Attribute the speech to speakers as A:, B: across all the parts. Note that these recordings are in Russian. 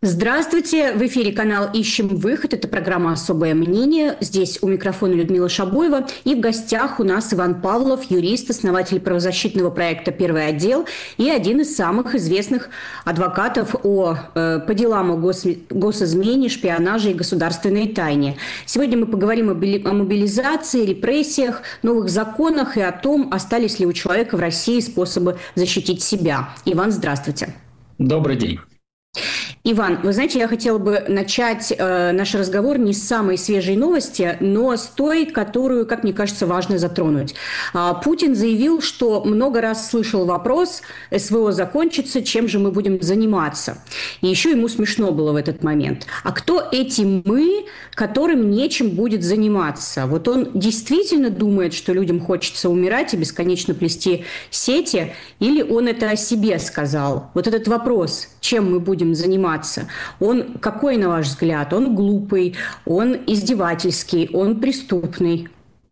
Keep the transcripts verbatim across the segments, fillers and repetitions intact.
A: Здравствуйте! В эфире канал «Ищем выход». Это программа «Особое мнение». Здесь у микрофона Людмила Шабоева. И в гостях у нас Иван Павлов, юрист, основатель правозащитного проекта «Первый отдел» и один из самых известных адвокатов о, э, по делам о гос, госизмене, шпионаже и государственной тайне. Сегодня мы поговорим о, о мобилизации, репрессиях, новых законах и о том, остались ли у человека в России способы защитить себя. Иван, здравствуйте!
B: Добрый день!
A: Иван, вы знаете, я хотела бы начать э, наш разговор не с самой свежей новости, но с той, которую, как мне кажется, важно затронуть. А, Путин заявил, что много раз слышал вопрос: СВО закончится, чем же мы будем заниматься? И еще ему смешно было в этот момент. А кто эти мы, которым нечем будет заниматься? Вот он действительно думает, что людям хочется умирать и бесконечно плести сети, или он это о себе сказал? Вот этот вопрос, чем мы будем заниматься, он какой, на ваш взгляд? Он глупый, он издевательский, он преступный?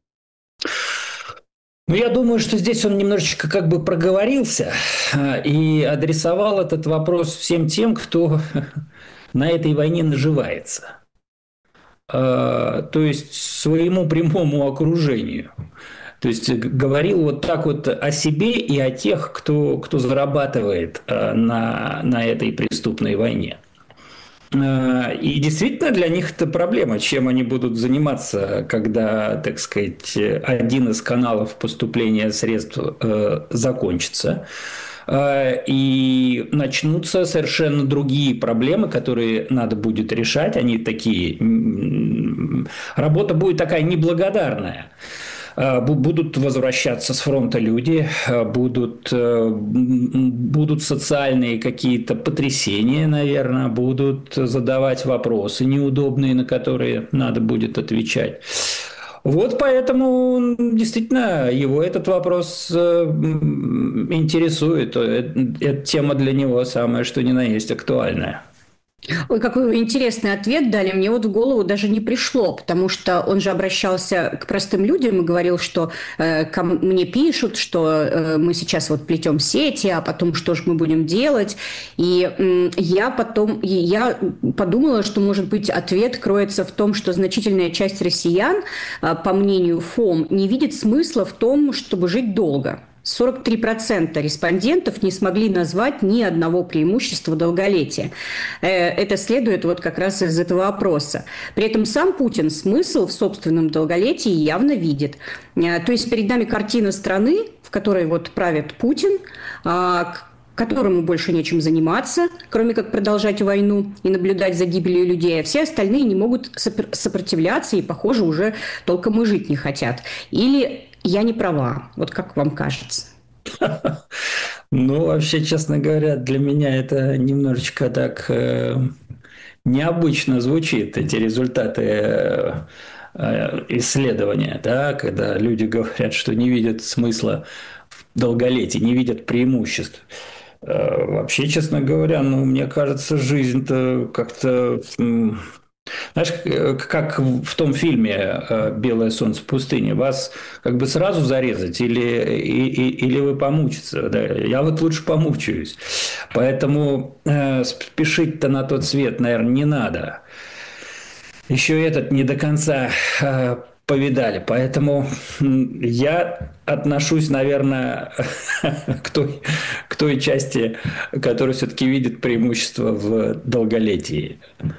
B: Ну, я думаю, что здесь он немножечко как бы проговорился и адресовал этот вопрос всем тем, кто на этой войне наживается. То есть своему прямому окружению. То есть говорил вот так вот о себе и о тех, кто, кто зарабатывает на, на этой преступной войне. И действительно для них это проблема, чем они будут заниматься, когда, так сказать, один из каналов поступления средств э, закончится. И начнутся совершенно другие проблемы, которые надо будет решать. Они такие... Работа будет такая неблагодарная. Будут возвращаться с фронта люди, будут, будут социальные какие-то потрясения, наверное, будут задавать вопросы неудобные, на которые надо будет отвечать. Вот поэтому действительно его этот вопрос интересует. Эта тема для него самая что ни на есть актуальная.
A: Ой, какой вы интересный ответ дали. Мне вот в голову даже не пришло, потому что он же обращался к простым людям и говорил, что э, ко мне пишут, что э, мы сейчас вот плетем сети, а потом что же мы будем делать. И э, я потом я подумала, что, может быть, ответ кроется в том, что значительная часть россиян, э, по мнению ФОМ, не видит смысла в том, чтобы жить долго. сорок три процента респондентов не смогли назвать ни одного преимущества долголетия. Это следует вот как раз из этого опроса. При этом сам Путин смысл в собственном долголетии явно видит. То есть перед нами картина страны, в которой вот правит Путин, которому больше нечем заниматься, кроме как продолжать войну и наблюдать за гибелью людей, а все остальные не могут сопротивляться и, похоже, уже толком и жить не хотят. Или я не права? Вот как вам кажется?
B: Ну, вообще, честно говоря, для меня это немножечко так э, необычно звучит, эти результаты э, э, исследования, да, когда люди говорят, что не видят смысла в долголетии, не видят преимуществ. Э, вообще, честно говоря, ну, мне кажется, жизнь-то как-то... Э, Знаешь, как в том фильме «Белое солнце в пустыне», вас как бы сразу зарезать или, или вы помучиться? Да? Я вот лучше помучаюсь. Поэтому э, спешить-то на тот свет, наверное, не надо. Еще этот не до конца э, повидали. Поэтому я отношусь, наверное, к той, к той части, которая все-таки видит преимущество в долголетии.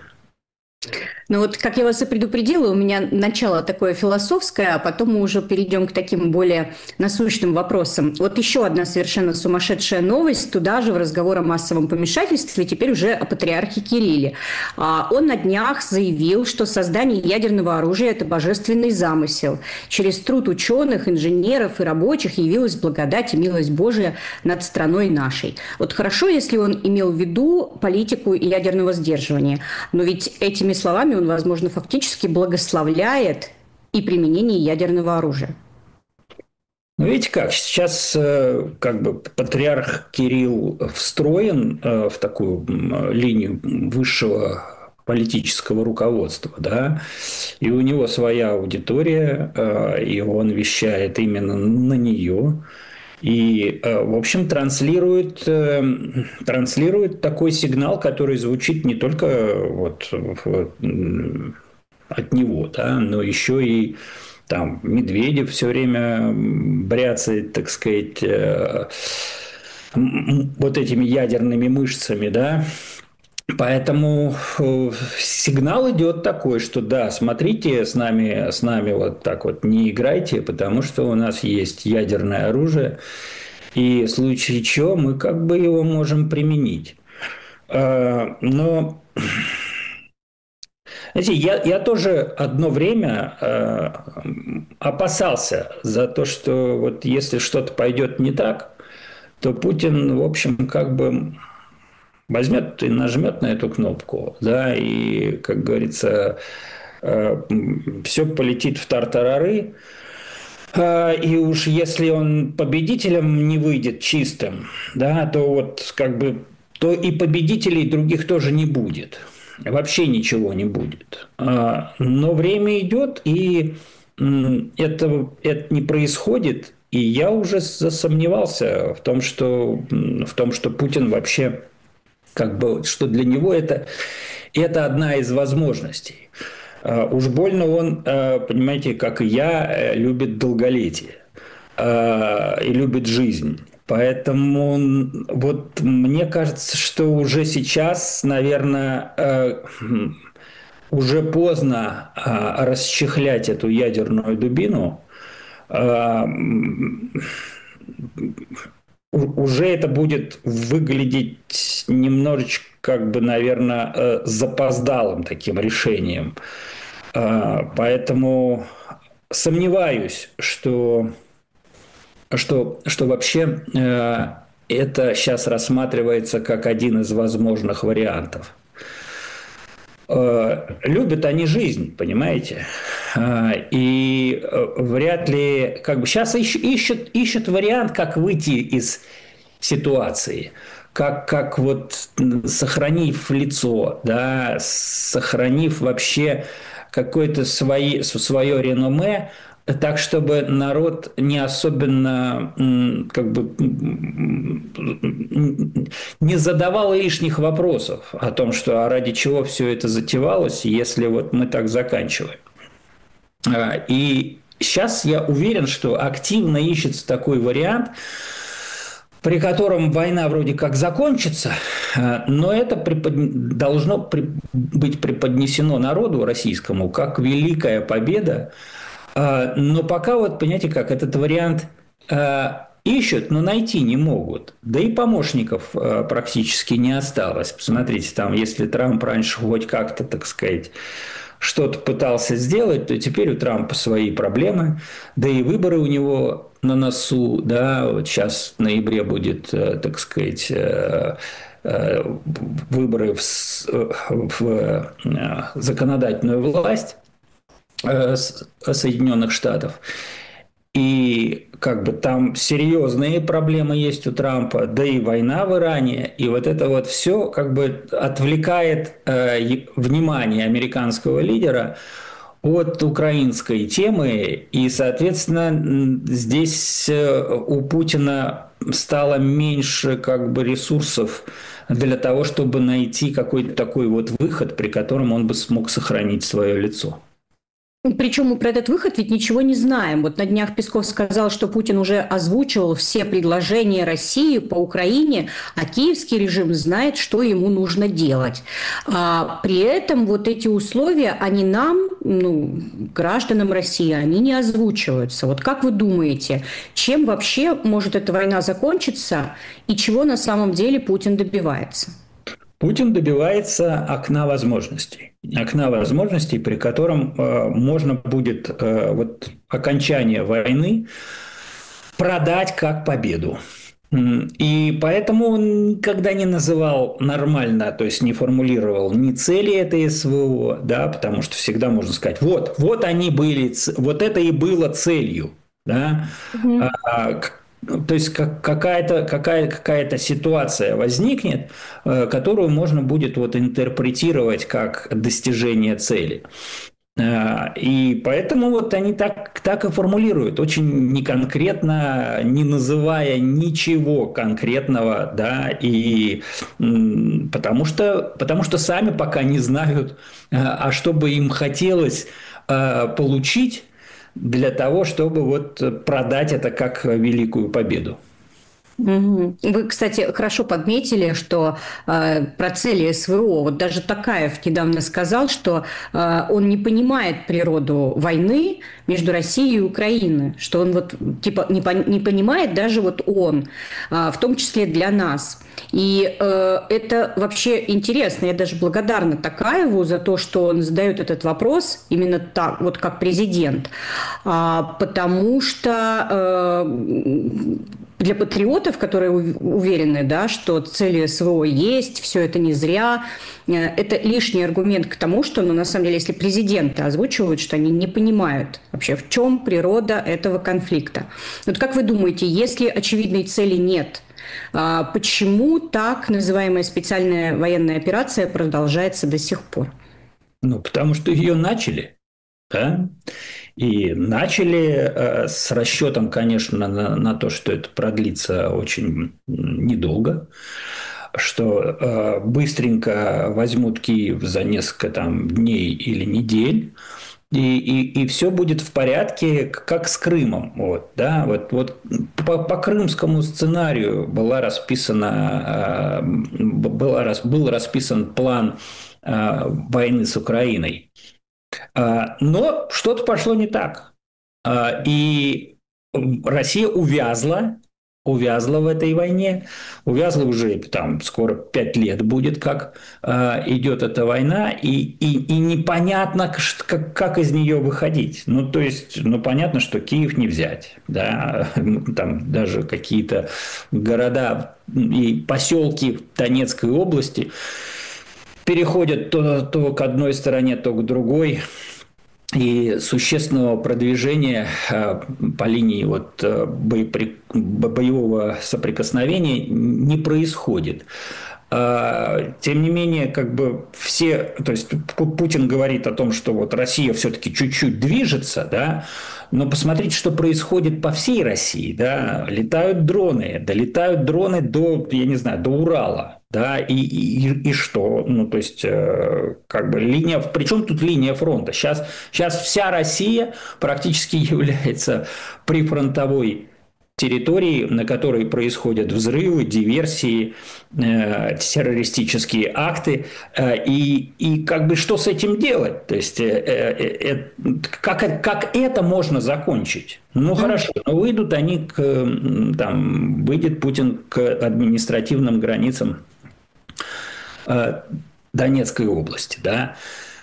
A: Ну вот, как я вас и предупредила, у меня начало такое философское, а потом мы уже перейдем к таким более насущным вопросам. Вот еще одна совершенно сумасшедшая новость, туда же в разговор о массовом помешательстве, теперь уже о патриархе Кирилле. Он на днях заявил, что создание ядерного оружия – это божественный замысел. Через труд ученых, инженеров и рабочих явилась благодать и милость Божия над страной нашей. Вот хорошо, если он имел в виду политику ядерного сдерживания, но ведь этими словами он, возможно, фактически благословляет и применение ядерного оружия.
B: Ну, видите как, сейчас как бы патриарх Кирилл встроен в такую линию высшего политического руководства, да, и у него своя аудитория, и он вещает именно на нее. И, в общем, транслирует, транслирует такой сигнал, который звучит не только вот от него, да, но еще и там Медведев все время бряцает, так сказать, вот этими ядерными мышцами, да. Поэтому сигнал идет такой, что да, смотрите, с нами, с нами вот так вот не играйте, потому что у нас есть ядерное оружие, и в случае чего мы как бы его можем применить. Но, знаете, я, я тоже одно время опасался за то, что вот если что-то пойдет не так, то Путин, в общем, как бы возьмет и нажмет на эту кнопку, да, и, как говорится, все полетит в тартарары, и уж если он победителем не выйдет чистым, да, то вот как бы то и победителей других тоже не будет, вообще ничего не будет. Но время идет, и это, это не происходит, и я уже засомневался в том, что, в том, что Путин вообще как бы, что для него это, это одна из возможностей. Уж больно он, понимаете, как и я, любит долголетие и любит жизнь. Поэтому вот мне кажется, что уже сейчас, наверное, уже поздно расчехлять эту ядерную дубину. Уже это будет выглядеть немножечко, как бы, наверное, запоздалым таким решением. Поэтому сомневаюсь, что, что, что вообще это сейчас рассматривается как один из возможных вариантов. Любят они жизнь, понимаете? И вряд ли, как бы сейчас ищут, ищут вариант, как выйти из ситуации, как, как вот сохранив лицо, да, сохранив вообще какое-то свои, свое реноме, так, чтобы народ не особенно как бы не задавал лишних вопросов о том, что а ради чего все это затевалось, если вот мы так заканчиваем. И сейчас я уверен, что активно ищется такой вариант, при котором война вроде как закончится, но это препод... должно при... быть преподнесено народу российскому как великая победа. Но пока вот, понимаете как, этот вариант ищут, но найти не могут. Да и помощников практически не осталось. Посмотрите, там, если Трамп раньше хоть как-то, так сказать, что-то пытался сделать, то теперь у Трампа свои проблемы, да и выборы у него на носу, да, вот сейчас в ноябре будет, так сказать, выборы в, в законодательную власть Соединенных Штатов. И как бы там серьезные проблемы есть у Трампа, да и война в Иране, и вот это вот все как бы отвлекает э, внимание американского лидера от украинской темы, и, соответственно, здесь у Путина стало меньше как бы ресурсов для того, чтобы найти какой-то такой вот выход, при котором он бы смог сохранить свое лицо.
A: Причем мы про этот выход ведь ничего не знаем. Вот на днях Песков сказал, что Путин уже озвучивал все предложения России по Украине, а киевский режим знает, что ему нужно делать. А при этом вот эти условия, они нам, ну, гражданам России, они не озвучиваются. Вот как вы думаете, чем вообще может эта война закончиться и чего на самом деле Путин добивается?
B: Путин добивается окна возможностей. Окна возможностей, при котором э, можно будет э, вот, окончание войны продать как победу. И поэтому он никогда не называл нормально, то есть не формулировал ни цели этой СВО, да, потому что всегда можно сказать, вот, вот они были, вот это и было целью. Да. Mm-hmm. А, То есть какая-то, какая, какая-то ситуация возникнет, которую можно будет вот интерпретировать как достижение цели. И поэтому вот они так, так и формулируют, очень неконкретно, не называя ничего конкретного, да, и потому что, потому что сами пока не знают, а что бы им хотелось получить для того, чтобы вот продать это как великую победу.
A: Вы, кстати, хорошо подметили, что э, про цели СВО, вот даже Токаев недавно сказал, что э, он не понимает природу войны между Россией и Украиной, что он вот типа не, по, не понимает даже вот он, э, в том числе для нас. И э, это вообще интересно. Я даже благодарна Токаеву за то, что он задает этот вопрос именно так, вот как президент, а, потому что э, для патриотов, которые уверены, да, что цели СВО есть, все это не зря, это лишний аргумент к тому, что, ну, на самом деле, если президенты озвучивают, что они не понимают вообще, в чем природа этого конфликта. Вот как вы думаете, если очевидной цели нет, почему так называемая специальная военная операция продолжается до сих пор?
B: Ну, потому что ее начали, да? И начали э, с расчетом, конечно, на, на то, что это продлится очень недолго, что э, быстренько возьмут Киев за несколько там дней или недель, и, и, и все будет в порядке, как с Крымом. Вот, да? вот, вот по, по крымскому сценарию была расписана, э, была, был расписан план э, войны с Украиной. Но что-то пошло не так. И Россия увязла, увязла в этой войне. Увязла уже там скоро пять лет будет, как идет эта война. И, и, и непонятно, как, как из нее выходить. Ну, то есть, ну, понятно, что Киев не взять. Да? Там даже какие-то города и поселки в Донецкой области переходят то, то к одной стороне, то к другой. И существенного продвижения по линии вот боепри... боевого соприкосновения не происходит. Тем не менее, как бы все, то есть Путин говорит о том, что вот Россия все-таки чуть-чуть движется, да, но посмотрите, что происходит по всей России, да, летают дроны, долетают дроны до, я не знаю, до Урала, да, и, и, и что, ну, то есть, как бы линия, причем тут линия фронта, сейчас, сейчас вся Россия практически является прифронтовой территории, на которой происходят взрывы, диверсии, э, террористические акты, э, и, и как бы что с этим делать? То есть, э, э, э, как, как это можно закончить? Ну, хорошо, но выйдут они к, там, выйдет Путин к административным границам э, Донецкой области, да,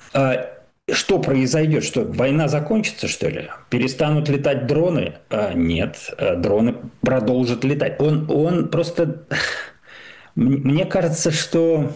B: что произойдет? Что война закончится, что ли? Перестанут летать дроны? А, нет, дроны продолжат летать. Он, он просто... Мне кажется, что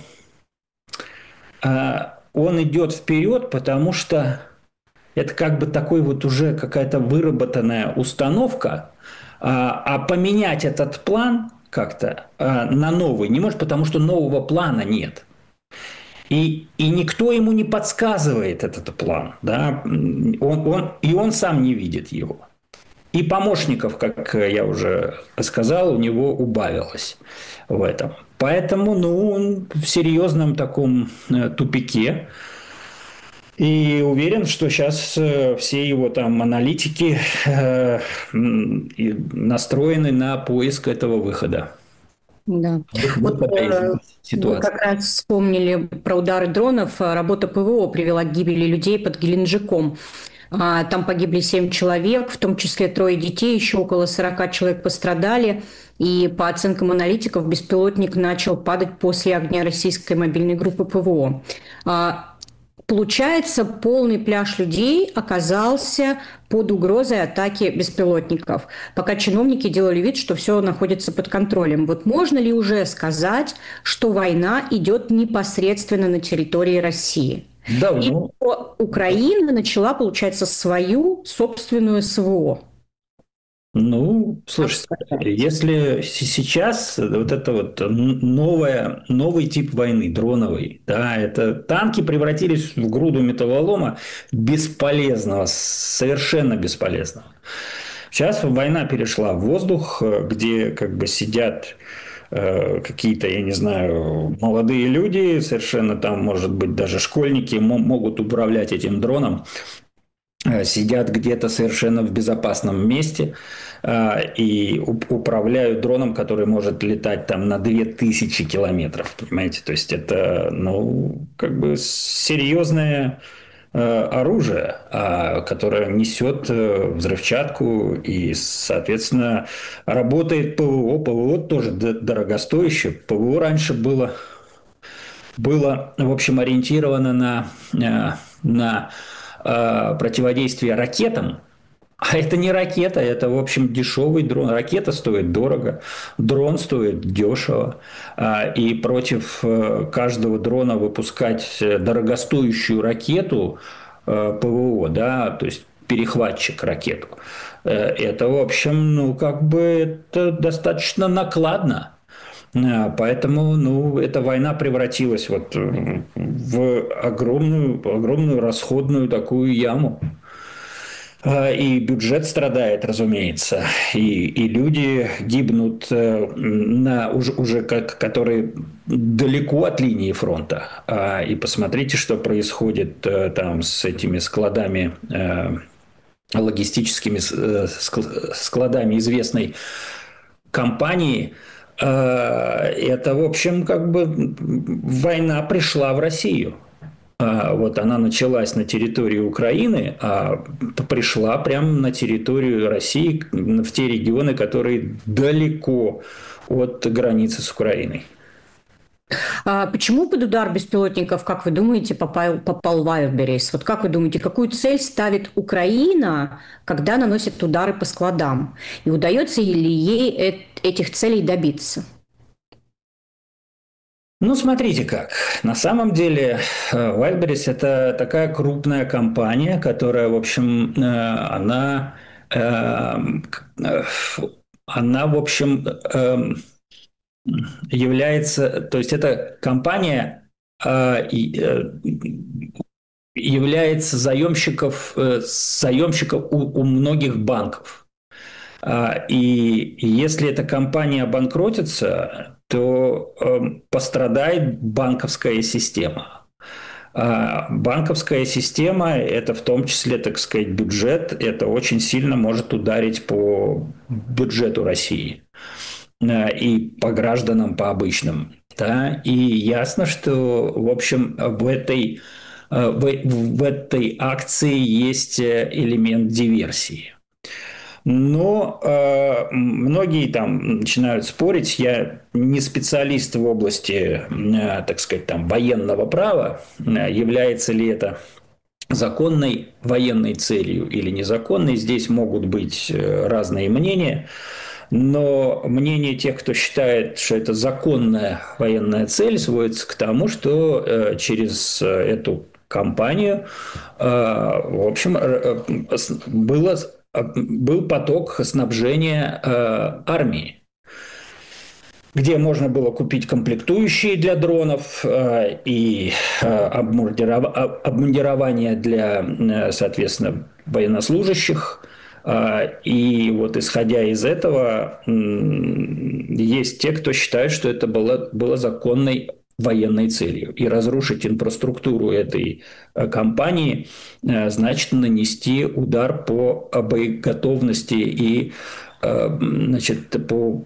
B: а, он идет вперед, потому что это как бы такой вот уже какая-то выработанная установка, а, а поменять этот план как-то а, на новый не может, потому что нового плана нет. И, и никто ему не подсказывает этот план, да? он, он, и он сам не видит его. И помощников, как я уже сказал, у него убавилось в этом. Поэтому ну, он в серьезном таком тупике. И уверен, что сейчас все его там аналитики э, настроены на поиск этого выхода.
A: Да. Вот, э, вы как раз вспомнили про удары дронов. Работа ПВО привела к гибели людей под Геленджиком. Там погибли семь человек, в том числе трое детей, еще около сорока человек пострадали. И по оценкам аналитиков, беспилотник начал падать после огня российской мобильной группы ПВО. Получается, полный пляж людей оказался под угрозой атаки беспилотников, пока чиновники делали вид, что все находится под контролем. Вот можно ли уже сказать, что война идет непосредственно на территории России? Да, и ну... Украина начала, получается, свою собственную СВО.
B: Ну,
A: Как
B: слушайте,
A: считаете?
B: если с- сейчас вот это вот новое, новый тип войны, дроновый, да, это танки превратились в груду металлолома бесполезного, совершенно бесполезного. Сейчас война перешла в воздух, э, где как бы сидят э, какие-то, я не знаю, молодые люди, совершенно там, может быть, даже школьники мо- могут управлять этим дроном, э, сидят где-то совершенно в безопасном месте э, и управляют дроном, который может летать там на две тысячи километров, понимаете? То есть это, ну, как бы серьезное э, оружие, а, которое несет э, взрывчатку и, соответственно, работает ПВО. ПВО тоже дорогостоящее. ПВО раньше было было, в общем, ориентировано на, э, на э, противодействие ракетам. А это не ракета, это, в общем, дешевый дрон. Ракета стоит дорого, дрон стоит дешево. А, И против э, каждого дрона выпускать дорогостоящую ракету э, ПВО, да, то есть перехватчик ракету, э, это, в общем, ну, как бы это достаточно накладно. А, Поэтому, ну, эта война превратилась вот э, в огромную, огромную расходную такую яму. А, И бюджет страдает, разумеется, и, и люди гибнут, э, на, уже, уже как, которые далеко от линии фронта. А, И посмотрите, что происходит э, там с этими складами, э, логистическими э, складами известной компании. Э, Это, в общем, как бы война пришла в Россию. А, Вот она началась на территории Украины, а пришла прямо на территорию России, в те регионы, которые далеко от границы с Украиной.
A: А почему под удар беспилотников, как вы думаете, попал, попал Wildberries? Вот как вы думаете, какую цель ставит Украина, когда наносит удары по складам? И удается ли ей э- этих целей добиться?
B: Ну, смотрите как. На самом деле, э, Wildberries – это такая крупная компания, которая, в общем, э, она, э, к- э, она, в общем, э, является, то есть эта компания э, и, э, является заемщиков, э, заемщиком у, у многих банков. А, И если эта компания обанкротится, то э, пострадает банковская система. А банковская система – это в том числе, так сказать, бюджет. Это очень сильно может ударить по бюджету России э, и по гражданам, по обычным. Да? И ясно, что, в общем, в этой, э, в, в этой акции есть э, элемент диверсии. Но э, многие там начинают спорить. Я не специалист в области, э, так сказать, там, военного права. Э, является ли это законной военной целью или незаконной? Здесь могут быть э, разные мнения. Но мнение тех, кто считает, что это законная военная цель, сводится к тому, что э, через э, эту кампанию, э, в общем, э, было, был поток снабжения э, армии, где можно было купить комплектующие для дронов э, и э, обмундирование для, э, соответственно, военнослужащих. Э, И вот исходя из этого, есть те, кто считает, что это было, было законной военной целью. И разрушить инфраструктуру этой э, компании э, значит нанести удар по боеготовности и э, значит, по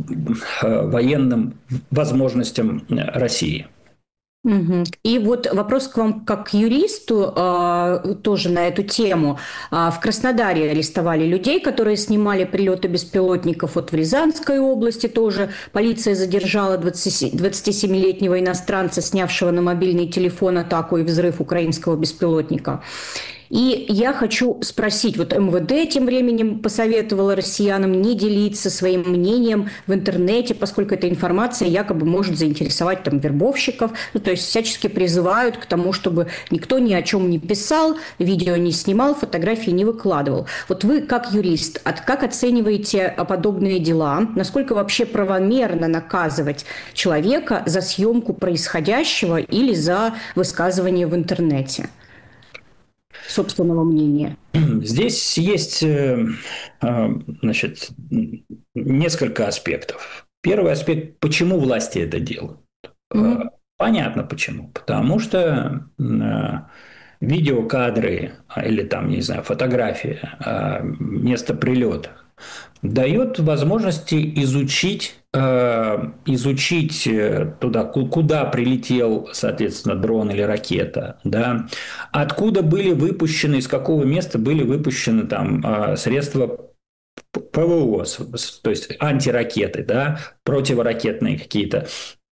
B: военным возможностям России.
A: Мгм. И вот вопрос к вам как к юристу а, тоже на эту тему. А, в Краснодаре арестовали людей, которые снимали прилеты беспилотников. Вот в Рязанской области тоже полиция задержала двадцатисемилетнего иностранца, снявшего на мобильный телефон атаку и взрыв украинского беспилотника. И я хочу спросить, вот эм вэ дэ тем временем посоветовало россиянам не делиться своим мнением в интернете, поскольку эта информация якобы может заинтересовать там вербовщиков, ну, то есть всячески призывают к тому, чтобы никто ни о чем не писал, видео не снимал, фотографии не выкладывал. Вот вы, как юрист, от, как оцениваете подобные дела? Насколько вообще правомерно наказывать человека за съемку происходящего или за высказывание в интернете собственного мнения?
B: Здесь есть, значит, несколько аспектов. Первый аспект – почему власти это делают? Mm-hmm. Понятно почему. Потому что видеокадры или там, не знаю, фотография места прилета дает возможности изучить, изучить туда, куда прилетел, соответственно, дрон или ракета, да, откуда были выпущены, из какого места были выпущены там средства ПВО, то есть антиракеты, да, противоракетные какие-то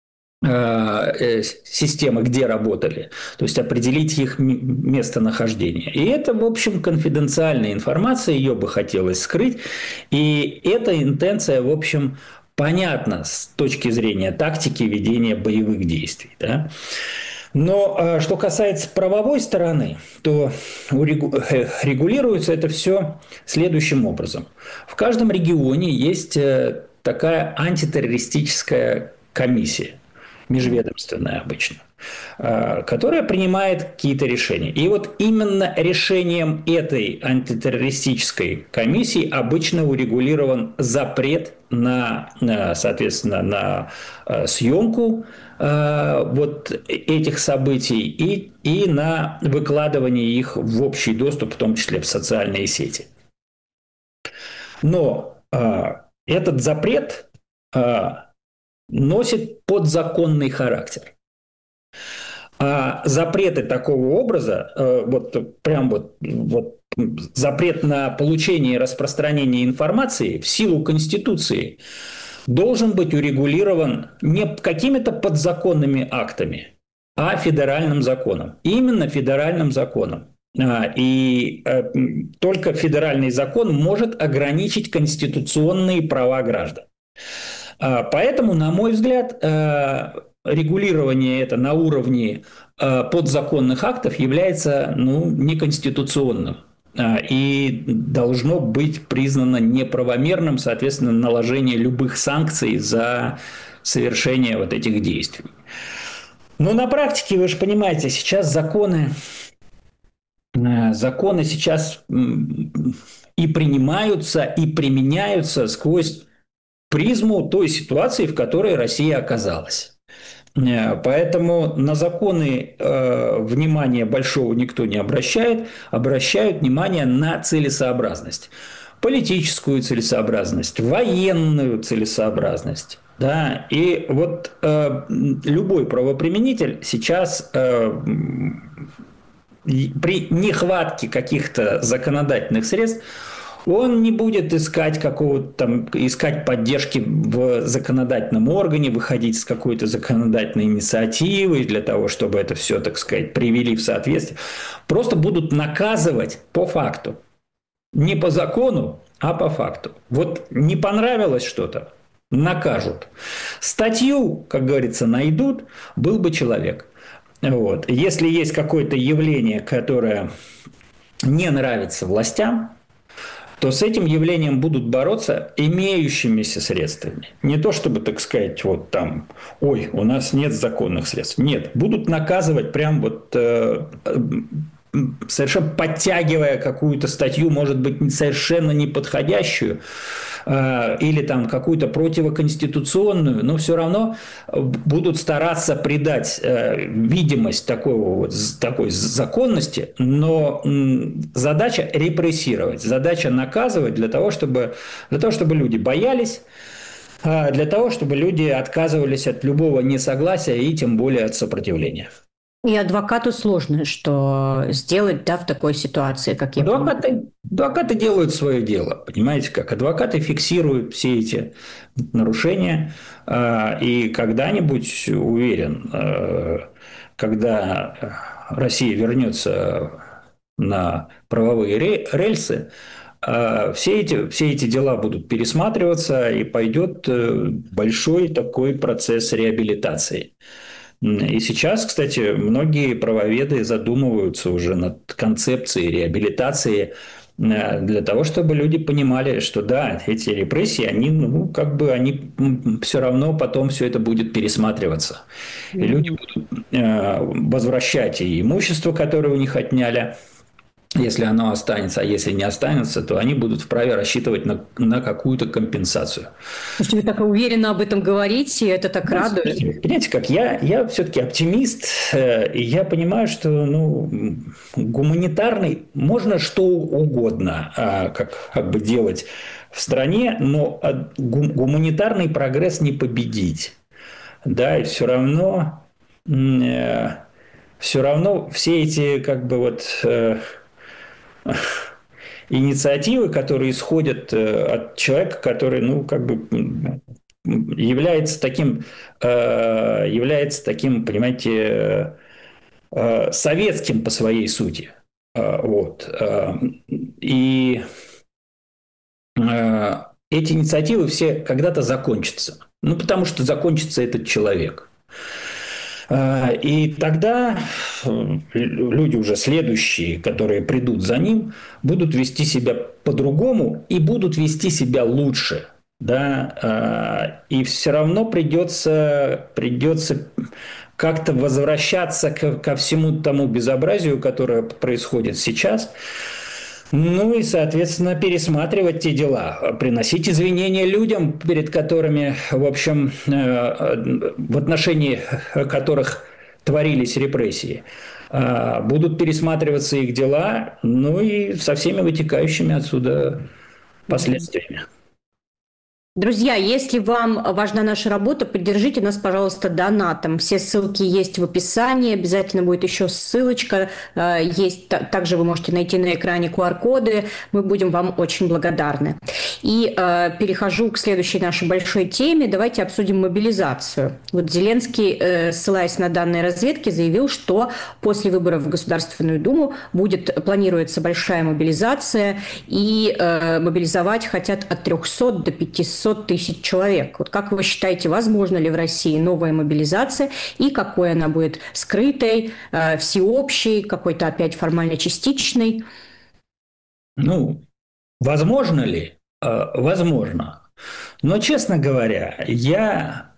B: системы, где работали, то есть определить их местонахождение. И это, в общем, конфиденциальная информация, ее бы хотелось скрыть, и эта интенция, в общем, понятна с точки зрения тактики ведения боевых действий. Да? Но что касается правовой стороны, то регулируется это все следующим образом. В каждом регионе есть такая антитеррористическая комиссия, межведомственная обычно, которая принимает какие-то решения. И вот именно решением этой антитеррористической комиссии обычно урегулирован запрет на, соответственно, на съемку вот этих событий и, и на выкладывание их в общий доступ, в том числе в социальные сети. Но этот запрет носит подзаконный характер. А запреты такого образа, вот прям вот, вот запрет на получение и распространение информации в силу Конституции должен быть урегулирован не какими-то подзаконными актами, а федеральным законом. Именно федеральным законом. И только федеральный закон может ограничить конституционные права граждан. Поэтому, на мой взгляд, регулирование это на уровне подзаконных актов является ну, неконституционным и должно быть признано неправомерным, соответственно, наложение любых санкций за совершение вот этих действий. Но на практике, вы же понимаете, сейчас законы, законы сейчас и принимаются, и применяются сквозь призму той ситуации, в которой Россия оказалась. Поэтому на законы э, внимания большого никто не обращает, обращают внимание на целесообразность. Политическую целесообразность, военную целесообразность. Да? И вот э, любой правоприменитель сейчас э, при нехватке каких-то законодательных средств он не будет искать какого-то там, искать поддержки в законодательном органе, выходить с какой-то законодательной инициативой для того, чтобы это все, так сказать, привели в соответствие. Просто будут наказывать по факту. Не по закону, а по факту. Вот не понравилось что-то, накажут. Статью, как говорится, найдут, был бы человек. Вот. Если есть какое-то явление, которое не нравится властям, то с этим явлением будут бороться имеющимися средствами. Не то, чтобы, так сказать, вот там, ой, у нас нет законных средств. Нет, будут наказывать прям вот э, совершенно подтягивая какую-то статью, может быть, совершенно неподходящую, э, или там какую-то противоконституционную, но все равно будут стараться придать э, видимость такого вот, такой законности, но м, задача репрессировать, задача наказывать для того, чтобы, для того, чтобы люди боялись, э, для того, чтобы люди отказывались от любого несогласия и тем более от сопротивления.
A: И адвокату сложно что сделать, да, в такой ситуации, как я
B: адвокаты,
A: понимаю.
B: Адвокаты делают свое дело, понимаете как? Адвокаты фиксируют все эти нарушения, и когда-нибудь, уверен, когда Россия вернется на правовые рельсы, все эти, все эти дела будут пересматриваться, и пойдет большой такой процесс реабилитации. И сейчас, кстати, многие правоведы задумываются уже над концепцией реабилитации для того, чтобы люди понимали, что да, эти репрессии, они, ну, как бы, они все равно потом все это будет пересматриваться. И люди будут возвращать и имущество, которое у них отняли, если оно останется, а если не останется, то они будут вправе рассчитывать на, на какую-то компенсацию.
A: Слушайте, вы так уверенно об этом говорите, это так ну, радует.
B: Понимаете, как я, я все-таки оптимист, и я понимаю, что ну, гуманитарный, можно что угодно как, как бы делать в стране, но гуманитарный прогресс не победить. Да, и все равно, все равно все эти как бы вот инициативы, которые исходят от человека, который, ну, как бы является таким, является таким, понимаете, советским по своей сути. Вот. И эти инициативы все когда-то закончатся. Ну, потому что закончится этот человек. И тогда люди уже следующие, которые придут за ним, будут вести себя по-другому и будут вести себя лучше. Да? И все равно придется, придется как-то возвращаться ко, ко всему тому безобразию, которое происходит сейчас. Ну и, соответственно, пересматривать те дела, приносить извинения людям, перед которыми, в общем, в отношении которых творились репрессии. Будут пересматриваться их дела, ну и со всеми вытекающими отсюда последствиями.
A: Друзья, если вам важна наша работа, поддержите нас, пожалуйста, донатом. Все ссылки есть в описании, обязательно будет еще ссылочка. Есть, также вы можете найти на экране ку ар коды. Мы будем вам очень благодарны. И э, перехожу к следующей нашей большой теме. Давайте обсудим мобилизацию. Вот Зеленский, э, ссылаясь на данные разведки, заявил, что после выборов в Государственную Думу будет, планируется большая мобилизация, и э, мобилизовать хотят от трехсот до пятисот тысяч человек. Вот как вы считаете, возможно ли в России новая мобилизация, и какой она будет? Скрытой, э, всеобщей, какой-то опять формально частичной?
B: Ну, возможно ли? Возможно. Но, честно говоря, я,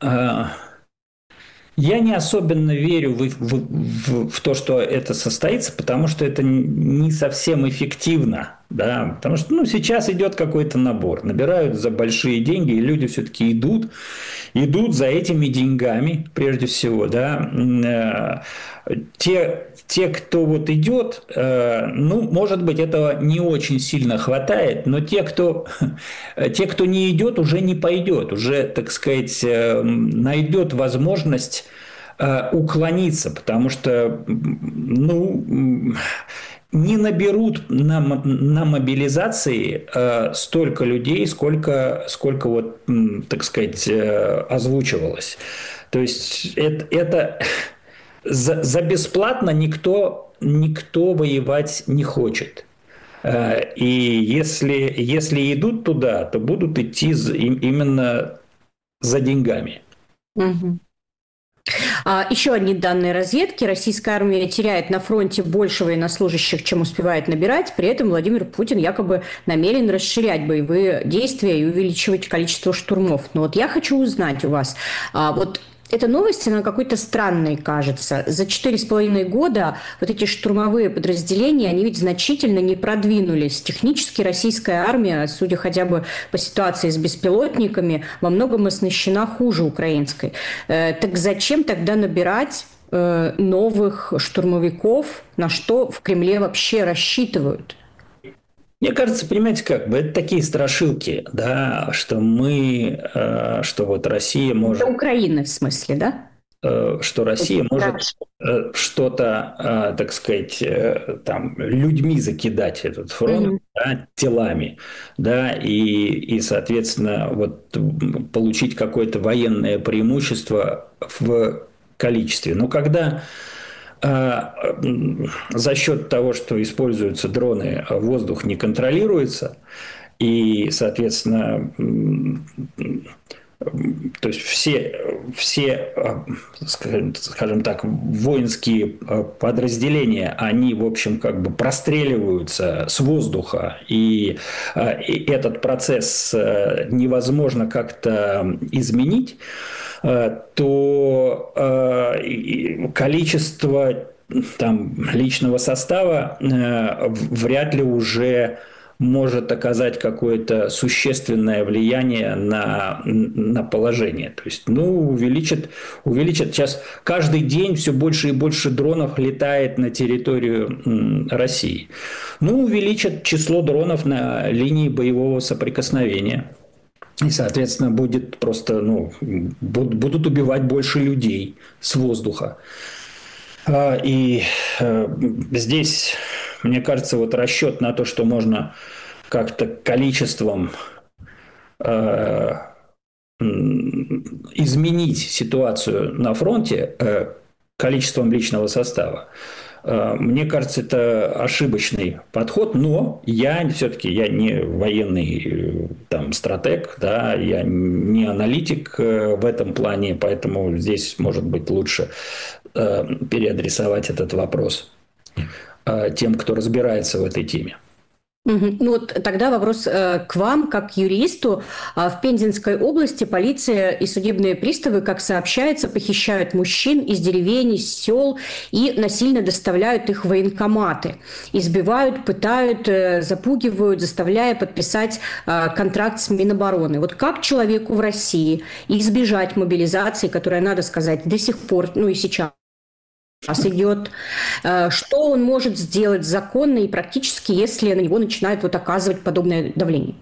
B: я не особенно верю в, в, в, в то, что это состоится, потому что это не совсем эффективно. Да? Потому что ну, сейчас идет какой-то набор. Набирают за большие деньги, и люди все-таки идут, идут за этими деньгами, прежде всего. Да? Те, те, кто вот идет, ну, может быть, этого не очень сильно хватает, но те, кто, те, кто не идет, уже не пойдет, уже, так сказать, найдет возможность уклониться, потому что, ну, не наберут на, на мобилизации э, столько людей, сколько, сколько вот, так сказать, э, озвучивалось. То есть это, это за, за бесплатно никто, никто воевать не хочет. Э, и если, если идут туда, то будут идти за, именно за деньгами.
A: Угу. Еще одни данные разведки. Российская армия теряет на фронте больше военнослужащих, чем успевает набирать. При этом Владимир Путин якобы намерен расширять боевые действия и увеличивать количество штурмов. Но вот я хочу узнать у вас, вот эта новость, она какой-то странной кажется. За четыре с половиной года вот эти штурмовые подразделения, они ведь значительно не продвинулись. Технически российская армия, судя хотя бы по ситуации с беспилотниками, во многом оснащена хуже украинской. Так зачем тогда набирать новых штурмовиков? На что в Кремле вообще рассчитывают?
B: Мне кажется, понимаете, как бы это такие страшилки, да, что мы, э, что вот Россия может...
A: Это Украина в смысле, да?
B: Э, что Россия это может э, что-то, э, так сказать, э, там, людьми закидать этот фронт, mm-hmm. да, телами, да, и, и, соответственно, вот получить какое-то военное преимущество в количестве. Но когда... за счет того, что используются дроны, воздух не контролируется, и, соответственно, то есть все, все, скажем так, воинские подразделения, они, в общем, как бы простреливаются с воздуха, и, и этот процесс невозможно как-то изменить, то количество там личного состава вряд ли уже может оказать какое-то существенное влияние на, на положение. То есть, ну, увеличит, увеличит. Сейчас каждый день все больше и больше дронов летает на территорию России. Ну, увеличат число дронов на линии боевого соприкосновения. И, соответственно, будет просто, ну, будут убивать больше людей с воздуха. И здесь, мне кажется, вот расчет на то, что можно как-то количеством изменить ситуацию на фронте, количеством личного состава, мне кажется, это ошибочный подход, но я все-таки я не военный там, стратег, да, я не аналитик в этом плане, поэтому здесь, может быть, лучше переадресовать этот вопрос тем, кто разбирается в этой теме.
A: Угу. Ну вот тогда вопрос э, к вам, как к юристу. А в Пензенской области полиция и судебные приставы, как сообщается, похищают мужчин из деревень, из сел и насильно доставляют их в военкоматы. Избивают, пытают, э, запугивают, заставляя подписать э, контракт с Минобороны. Вот как человеку в России избежать мобилизации, которая, надо сказать, до сих пор, ну и сейчас, идет, что он может сделать законно и практически, если на него начинают вот оказывать подобное давление?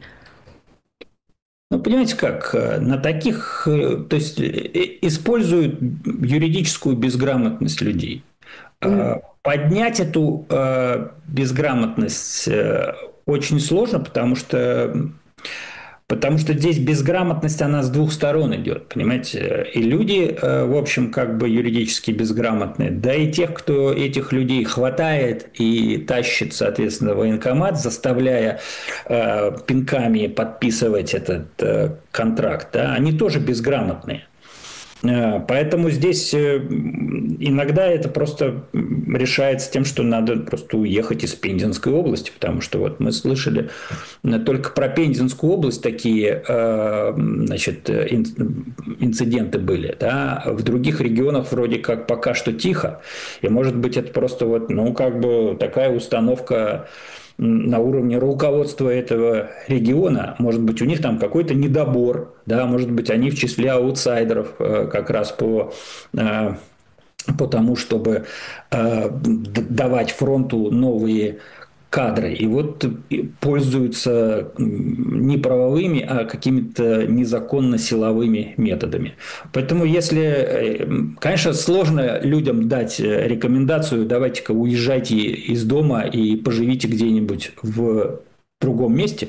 B: Ну, понимаете как, на таких, то есть используют юридическую безграмотность людей. Mm. Поднять эту безграмотность очень сложно, потому что Потому что здесь безграмотность, она с двух сторон идет, понимаете? И люди, в общем, как бы юридически безграмотные, да и тех, кто этих людей хватает и тащит, соответственно, в военкомат, заставляя э, пинками подписывать этот э, контракт, да, они тоже безграмотные. Поэтому здесь иногда это просто решается тем, что надо просто уехать из Пензенской области, потому что вот мы слышали только про Пензенскую область такие, значит, инциденты были, да, в других регионах вроде как пока что тихо, и может быть это просто вот, ну, как бы такая установка на уровне руководства этого региона, может быть, у них там какой-то недобор, да, может быть, они в числе аутсайдеров как раз по, по тому, чтобы давать фронту новые кадры. И вот пользуются не правовыми, а какими-то незаконно-силовыми методами. Поэтому если, конечно, сложно людям дать рекомендацию, давайте-ка уезжайте из дома и поживите где-нибудь в другом месте,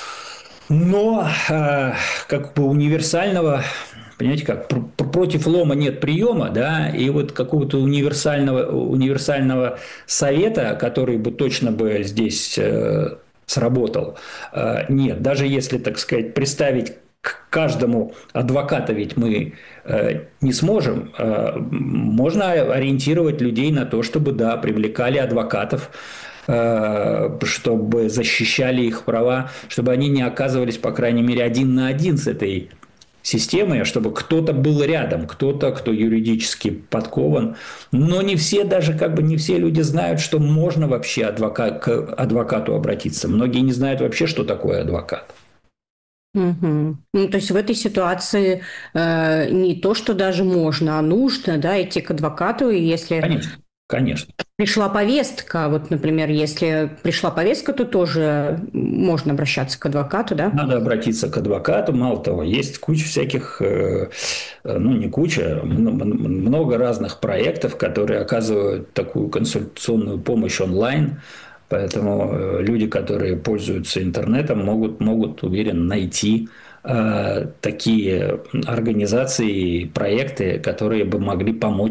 B: но как бы универсального, понимаете как, против лома нет приема, да, и вот какого-то универсального, универсального совета, который бы точно бы здесь э, сработал, э, нет. Даже если, так сказать, представить к каждому адвоката, ведь мы э, не сможем, э, можно ориентировать людей на то, чтобы, да, привлекали адвокатов, э, чтобы защищали их права, чтобы они не оказывались, по крайней мере, один на один с этой системой, чтобы кто-то был рядом, кто-то, кто юридически подкован. Но не все, даже как бы не все люди знают, что можно вообще адвокат, к адвокату обратиться. Многие не знают вообще, что такое адвокат.
A: Угу. Ну, то есть в этой ситуации э, не то, что даже можно, а нужно, да, идти к адвокату, и если...
B: Конечно. Конечно.
A: Пришла повестка, вот, например, если пришла повестка, то тоже можно обращаться к адвокату, да?
B: Надо обратиться к адвокату, мало того, есть куча всяких, ну не куча, много разных проектов, которые оказывают такую консультационную помощь онлайн, поэтому люди, которые пользуются интернетом, могут, могут уверен, найти такие организации и проекты, которые бы могли помочь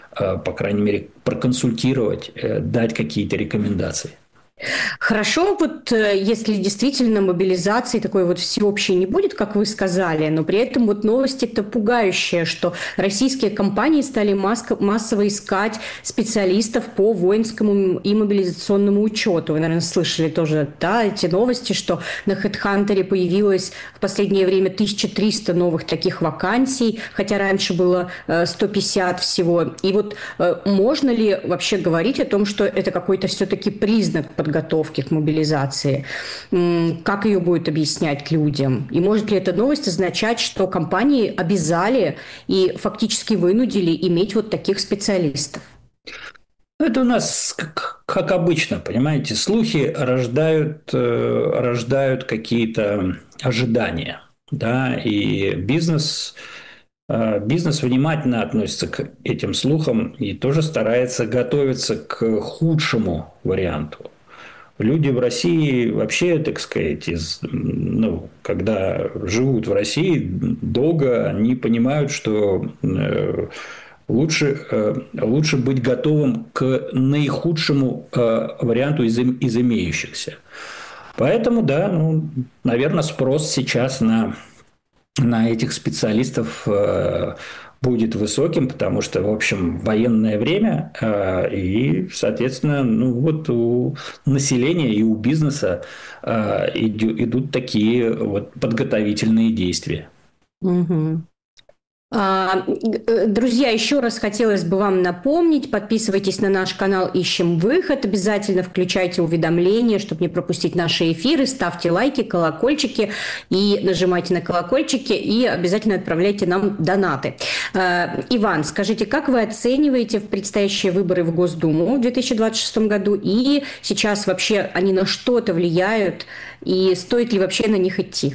B: по крайней мере, проконсультировать, дать какие-то рекомендации.
A: Хорошо, вот если действительно мобилизации такой вот всеобщей не будет, как вы сказали, но при этом вот новости-то пугающие, что российские компании стали массово искать специалистов по воинскому и мобилизационному учету. Вы, наверное, слышали тоже, да, эти новости, что на HeadHunter появилось в последнее время тысяча триста новых таких вакансий, хотя раньше было сто пятьдесят всего. И вот можно ли вообще говорить о том, что это какой-то все-таки признак подготовки подготовки к мобилизации, как ее будет объяснять людям? И может ли эта новость означать, что компании обязали и фактически вынудили иметь вот таких специалистов?
B: Это у нас как, как обычно, понимаете, слухи рождают, рождают какие-то ожидания, да, и бизнес, бизнес внимательно относится к этим слухам и тоже старается готовиться к худшему варианту. Люди в России вообще, так сказать, из, ну, когда живут в России долго, они понимают, что э, лучше, э, лучше быть готовым к наихудшему э, варианту из, из имеющихся. Поэтому, да, ну, наверное, спрос сейчас на, на этих специалистов э, будет высоким, потому что, в общем, военное время, э, и, соответственно, ну, вот у населения и у бизнеса э, иду, идут такие вот подготовительные действия.
A: Угу. Друзья, еще раз хотелось бы вам напомнить, подписывайтесь на наш канал «Ищем выход», обязательно включайте уведомления, чтобы не пропустить наши эфиры, ставьте лайки, колокольчики и нажимайте на колокольчики и обязательно отправляйте нам донаты. Иван, скажите, как вы оцениваете предстоящие выборы в Госдуму в две тысячи двадцать шестом году и сейчас вообще они на что-то влияют и стоит ли вообще на них идти?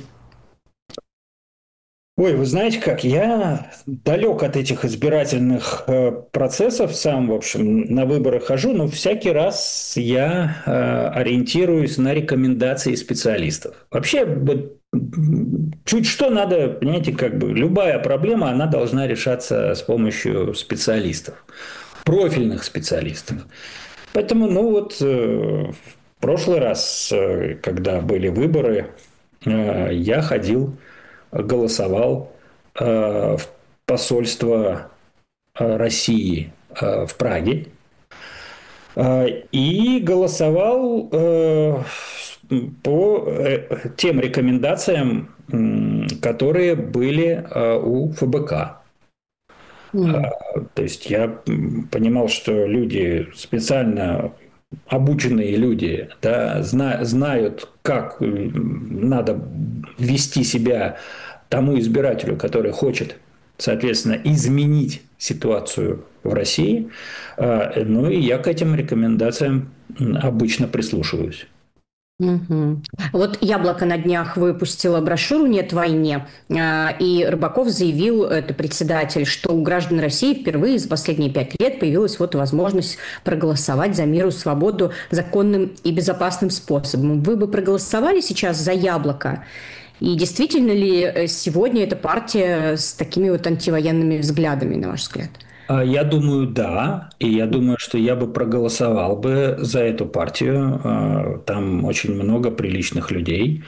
B: Ой, вы знаете как, я далек от этих избирательных э, процессов, сам, в общем, на выборы хожу, но всякий раз я э, ориентируюсь на рекомендации специалистов. Вообще, вот, чуть что надо, понимаете, как бы любая проблема, она должна решаться с помощью специалистов, профильных специалистов. Поэтому, ну вот, э, в прошлый раз, э, когда были выборы, э, я ходил, голосовал э, в посольство э, России э, в Праге э, и голосовал э, по э, тем рекомендациям, э, которые были э, у ФБК. Mm. То есть я понимал, что люди специально обученные люди, да, зна, знают, как надо вести себя тому избирателю, который хочет, соответственно, изменить ситуацию в России. Ну и я к этим рекомендациям обычно прислушиваюсь.
A: Угу. Вот «Яблоко» на днях выпустило брошюру «Нет войне», и Рыбаков заявил, это председатель, что у граждан России впервые за последние пять лет появилась вот возможность проголосовать за мир и свободу законным и безопасным способом. Вы бы проголосовали сейчас за «Яблоко»? И действительно ли сегодня эта партия с такими вот антивоенными взглядами, на ваш взгляд?
B: Я думаю, да. И я думаю, что я бы проголосовал бы за эту партию. Там очень много приличных людей,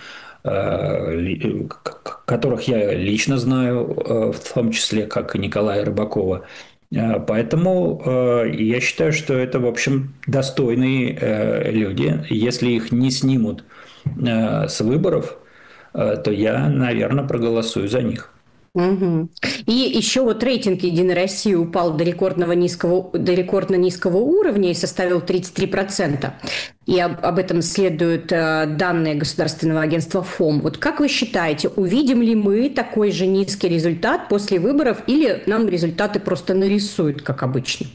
B: которых я лично знаю, в том числе, как и Николая Рыбакова. Поэтому я считаю, что это, в общем, достойные люди. Если их не снимут с выборов, то я, наверное, проголосую за них.
A: Угу. И еще вот рейтинг «Единой России» упал до рекордного низкого, до рекордно низкого уровня и составил тридцать три процента. И об, об этом следуют э, данные государственного агентства ФОМ. Вот как вы считаете, увидим ли мы такой же низкий результат после выборов или нам результаты просто нарисуют, как обычно?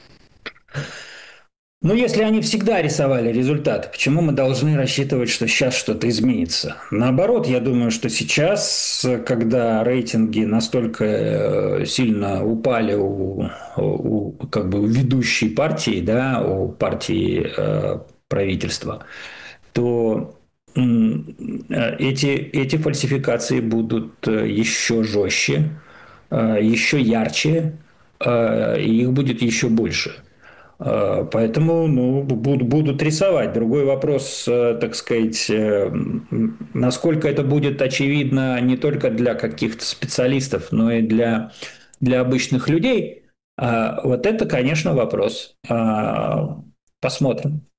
B: Ну, если они всегда рисовали результаты, почему мы должны рассчитывать, что сейчас что-то изменится? Наоборот, я думаю, что сейчас, когда рейтинги настолько сильно упали у, у, как бы у ведущей партии, да, у партии э, правительства, то э, эти, эти фальсификации будут еще жестче, э, еще ярче. и их будет еще больше. Поэтому ну, будут, будут рисовать. Другой вопрос, так сказать, насколько это будет очевидно не только для каких-то специалистов, но и для, для обычных людей. Вот это, конечно, вопрос. Посмотрим.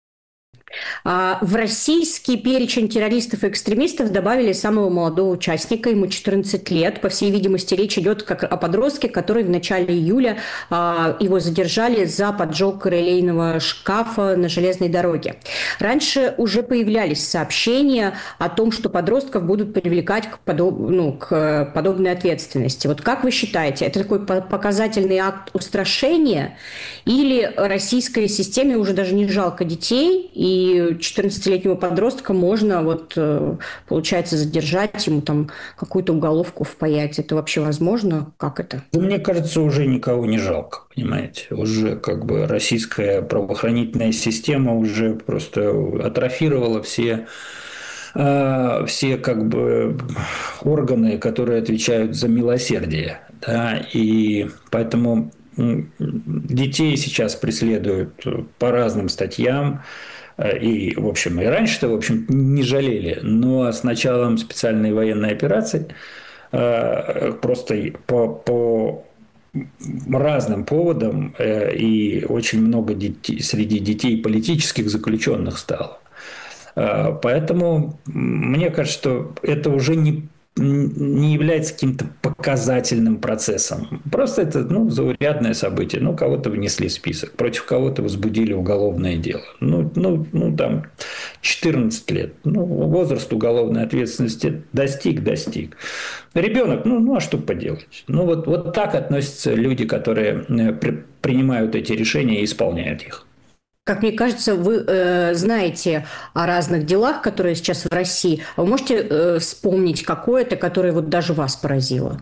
A: В российский перечень террористов и экстремистов добавили самого молодого участника, ему четырнадцать лет. По всей видимости, речь идет как о подростке, который в начале июля его задержали за поджог релейного шкафа на железной дороге. Раньше уже появлялись сообщения о том, что подростков будут привлекать к, подоб... ну, к подобной ответственности. Вот как вы считаете, это такой показательный акт устрашения или российской системе уже даже не жалко детей, и четырнадцатилетнего подростка можно, вот, получается, задержать, ему там какую-то уголовку впаять? Это вообще возможно? Как это?
B: Мне кажется, уже никого не жалко, понимаете. Уже как бы российская правоохранительная система уже просто атрофировала все, все как бы органы, которые отвечают за милосердие. Да? И поэтому детей сейчас преследуют по разным статьям. И, в общем, и раньше-то, в общем, не жалели. Но с началом специальной военной операции просто по, по разным поводам и очень много детей, среди детей политических заключенных стало. Поэтому мне кажется, что это уже не не является каким-то показательным процессом. Просто это ну, заурядное событие. Ну, кого-то внесли в список, против кого-то возбудили уголовное дело. Ну, ну, ну там четырнадцать лет. Ну, возраст уголовной ответственности достиг, достиг. Ребенок, ну, ну а что поделать? Ну, вот, вот так относятся люди, которые при, принимают эти решения и исполняют их.
A: Как мне кажется, вы э, знаете о разных делах, которые сейчас в России. Вы можете э, вспомнить какое-то, которое вот даже вас поразило?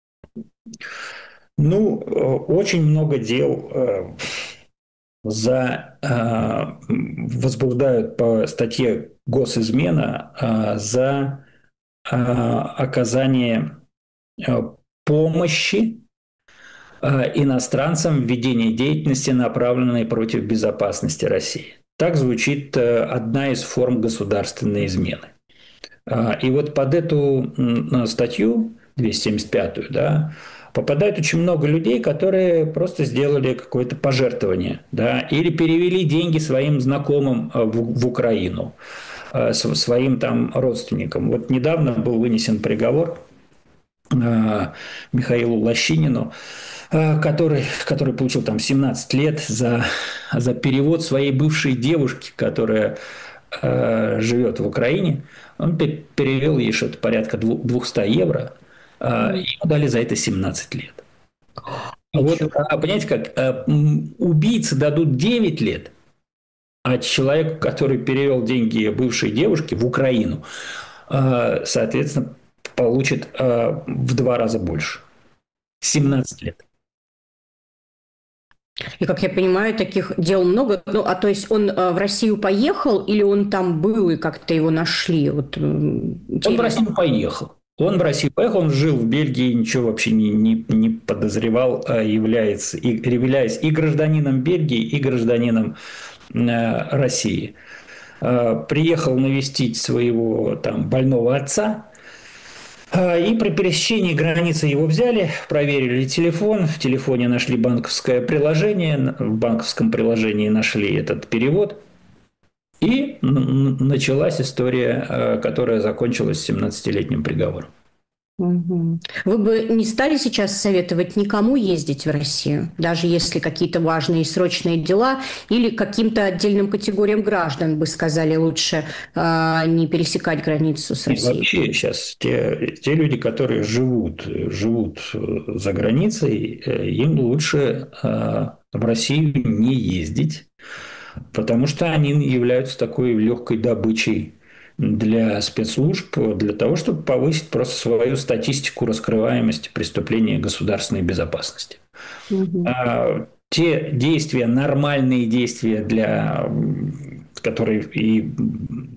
B: Ну, очень много дел э, за, э, возбуждают по статье «Госизмена» э, за э, оказание э, помощи иностранцам в ведении деятельности, направленной против безопасности России. Так звучит одна из форм государственной измены. И вот под эту статью, двести семьдесят пятую, да, попадает очень много людей, которые просто сделали какое-то пожертвование, да, или перевели деньги своим знакомым в, в Украину, своим там родственникам. Вот недавно был вынесен приговор Михаилу Лощинину, который, который получил там семнадцать лет за, за перевод своей бывшей девушки, которая э, живет в Украине. Он перевел ей что-то порядка двести евро, э, mm. и ему дали за это семнадцать лет. Вот, а, понимаете как, э, убийцы дадут девять лет, а человеку, который перевел деньги бывшей девушке в Украину, э, соответственно, получит э, в два раза больше. семнадцать лет.
A: И, как я понимаю, таких дел много. Ну, а то есть он э, в Россию поехал или он там был и как-то его нашли? Вот,
B: он в Россию поехал. Он в Россию поехал, он жил в Бельгии, ничего вообще не, не, не подозревал, является, и, являясь и гражданином Бельгии, и гражданином э, России. Э, приехал навестить своего там больного отца. И при пересечении границы его взяли, проверили телефон, в телефоне нашли банковское приложение, в банковском приложении нашли этот перевод. И началась история, которая закончилась семнадцатилетним приговором.
A: Угу. Вы бы не стали сейчас советовать никому ездить в Россию, даже если какие-то важные и срочные дела, или каким-то отдельным категориям граждан бы сказали лучше э, не пересекать границу с Россией?
B: И вообще сейчас те, те люди, которые живут, живут за границей, им лучше э, в Россию не ездить, потому что они являются такой легкой добычей для спецслужб, для того, чтобы повысить просто свою статистику раскрываемости преступлений государственной безопасности. Угу. А те действия, нормальные действия, для, которые и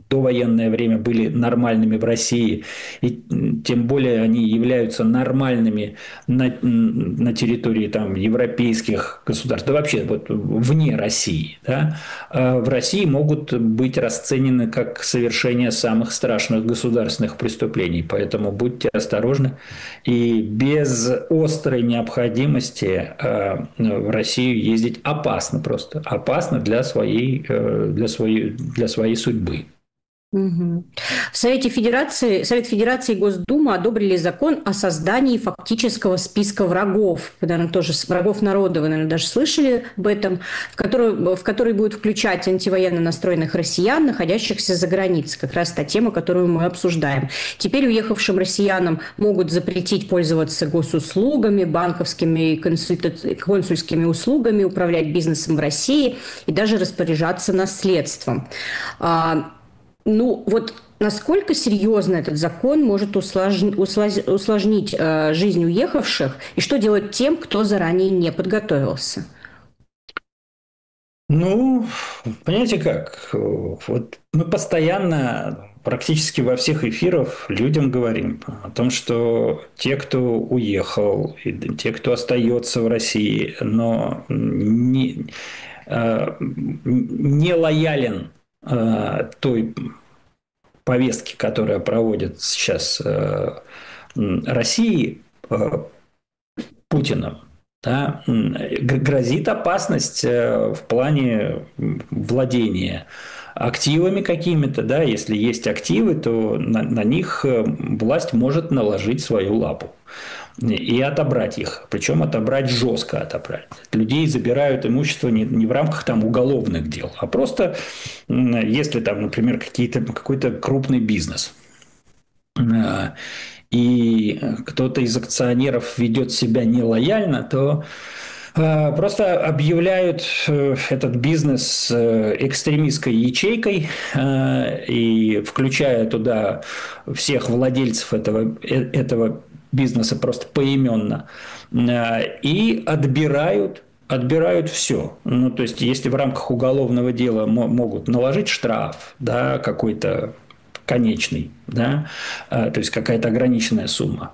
B: довоенное время были нормальными в России, и тем более они являются нормальными на, на территории там, европейских государств, да вообще вот, вне России, да, в России могут быть расценены как совершение самых страшных государственных преступлений. Поэтому будьте осторожны. И без острой необходимости в Россию ездить опасно просто. Опасно для своей, для своей, для своей судьбы.
A: Угу. В Совете Федерации, Совет Федерации и Госдума одобрили закон о создании фактического списка врагов. Вы, наверное, тоже врагов народа, вы, наверное, даже слышали об этом, в который, в который будет включать антивоенно настроенных россиян, находящихся за границей. Как раз та тема, которую мы обсуждаем. Теперь уехавшим россиянам могут запретить пользоваться госуслугами, банковскими и консульскими услугами, управлять бизнесом в России и даже распоряжаться наследством. Ну, вот насколько серьезно этот закон может усложнить, усложнить э, жизнь уехавших, и что делать тем, кто заранее не подготовился?
B: Ну, понимаете как, вот мы постоянно, практически во всех эфирах людям говорим о том, что те, кто уехал, и те, кто остается в России, но не, э, не лоялен той повестки, которая проводит сейчас России Путиным, да, грозит опасность в плане владения активами какими-то, да, если есть активы, то на, на них власть может наложить свою лапу и отобрать их, причем отобрать жестко отобрать. Людей забирают имущество не, не в рамках там уголовных дел, а просто если там, например, какие-то, какой-то крупный бизнес, и кто-то из акционеров ведет себя нелояльно, то просто объявляют этот бизнес экстремистской ячейкой и включая туда всех владельцев этого, этого бизнеса просто поименно и отбирают отбирают все. Ну, то есть, если в рамках уголовного дела могут наложить штраф, да, какой-то конечный, да, то есть какая-то ограниченная сумма,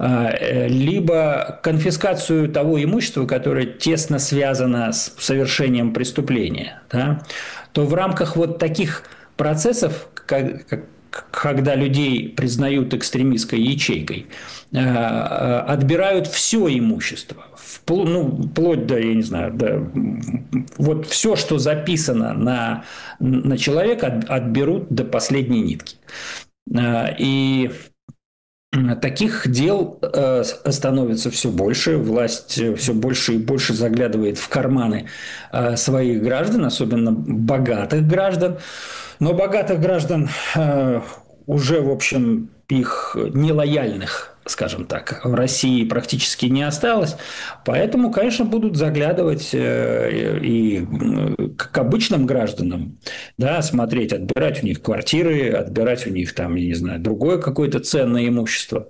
B: либо конфискацию того имущества, которое тесно связано с совершением преступления, да, то в рамках вот таких процессов, как, когда людей признают экстремистской ячейкой, отбирают все имущество, ну, вплоть до, я не знаю, до, вот все, что записано на, на человека, отберут до последней нитки. И таких дел становится все больше, власть все больше и больше заглядывает в карманы своих граждан, особенно богатых граждан. Но богатых граждан уже, в общем, их нелояльных, скажем так, в России практически не осталось. Поэтому, конечно, будут заглядывать и к обычным гражданам, да, смотреть, отбирать у них квартиры, отбирать у них там, я не знаю, другое какое-то ценное имущество,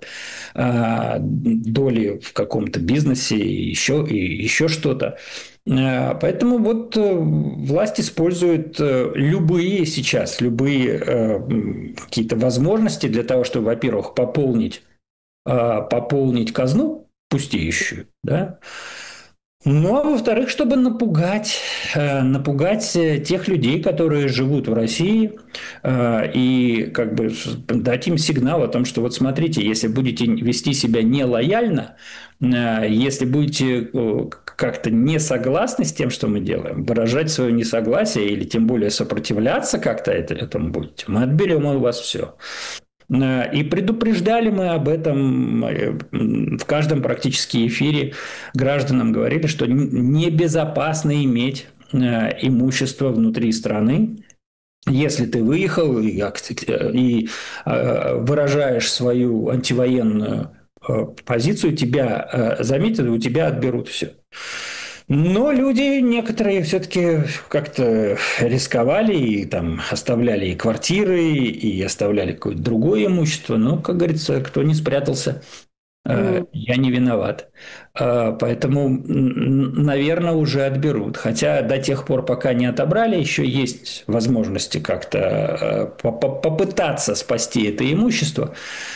B: доли в каком-то бизнесе, еще, и еще что-то. Поэтому вот власть использует любые сейчас, любые какие-то возможности для того, чтобы, во-первых, пополнить, пополнить казну пустеющую, да, ну, а во-вторых, чтобы напугать, напугать тех людей, которые живут в России, и как бы дать им сигнал о том, что вот смотрите, если будете вести себя нелояльно, если будете как-то не согласны с тем, что мы делаем, выражать свое несогласие или тем более сопротивляться как-то этому будете, мы отберем у вас все. И предупреждали мы об этом в каждом практически эфире, гражданам говорили, что небезопасно иметь имущество внутри страны. Если ты выехал и, и выражаешь свою антивоенную позицию, тебя заметят, у тебя отберут все. Но люди некоторые все-таки как-то рисковали и там оставляли и квартиры, и оставляли какое-то другое имущество. Но, как говорится, кто не спрятался Э, Я не виноват. Э, Поэтому, наверное, уже отберут. Хотя до тех пор, пока не отобрали, еще есть возможности как-то э, по- по- попытаться спасти это имущество.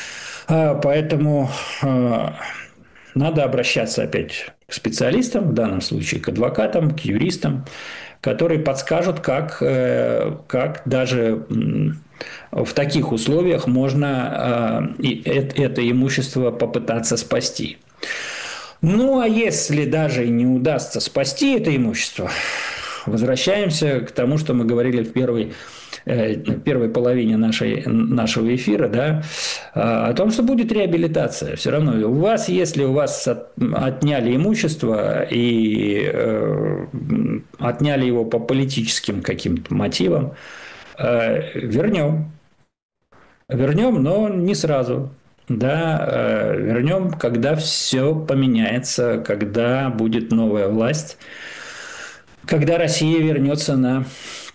B: Э, Поэтому э, надо обращаться опять к специалистам, в данном случае к адвокатам, к юристам, которые подскажут, как, э, как даже м, в таких условиях можно э, и эт- это имущество попытаться спасти. Ну, а если даже не удастся спасти это имущество, возвращаемся к тому, что мы говорили в первой, э, первой половине нашей, нашего эфира, да, о том, что будет реабилитация. Все равно у вас, если у вас от, отняли имущество и э, отняли его по политическим каким-то мотивам, э, вернем. Вернем, но не сразу. Да, э, вернем, когда все поменяется, когда будет новая власть, когда Россия вернется на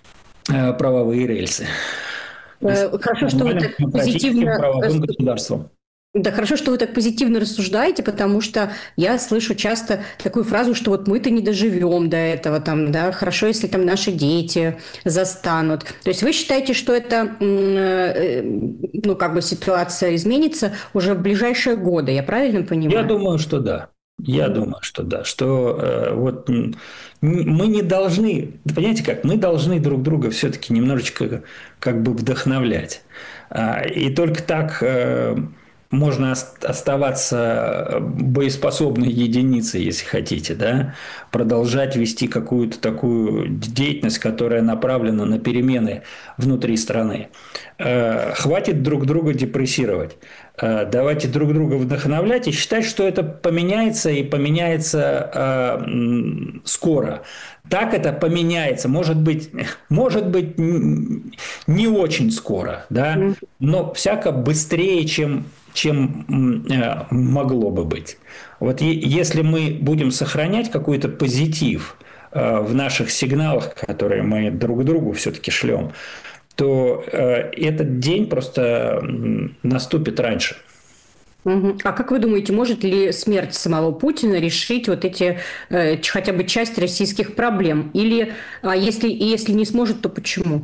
B: э, правовые рельсы и
A: Э,
B: станет
A: Хорошо, что вы
B: нормальным
A: так
B: демократическим
A: позитивно
B: правовым
A: рассу-
B: государством.
A: Да, хорошо, что вы так позитивно рассуждаете, потому что я слышу часто такую фразу, что вот мы-то не доживем до этого, там, да, хорошо, если там наши дети застанут. То есть вы считаете, что это, э, ну, как бы ситуация изменится уже в ближайшие годы, я правильно
B: Я
A: понимаю?
B: думаю, что да. Я думаю, что да, что э, вот м, мы не должны, понимаете как, мы должны друг друга все-таки немножечко как бы вдохновлять. А, И только так э, можно ос- оставаться боеспособной единицей, если хотите, да, продолжать вести какую-то такую деятельность, которая направлена на перемены внутри страны. Э, Хватит друг друга депрессировать. Э, Давайте друг друга вдохновлять и считать, что это поменяется и поменяется э, м, скоро. Так это поменяется, может быть, может быть н- не очень скоро, да, но всяко быстрее, чем, чем м, э, могло бы быть. Вот е- если мы будем сохранять какой-то позитив э, в наших сигналах, которые мы друг другу все-таки шлем, то э, этот день просто м, наступит раньше.
A: Мгм. А как вы думаете, может ли смерть самого Путина решить вот эти э, ч- хотя бы часть российских проблем? Или а если, и если не сможет, то почему?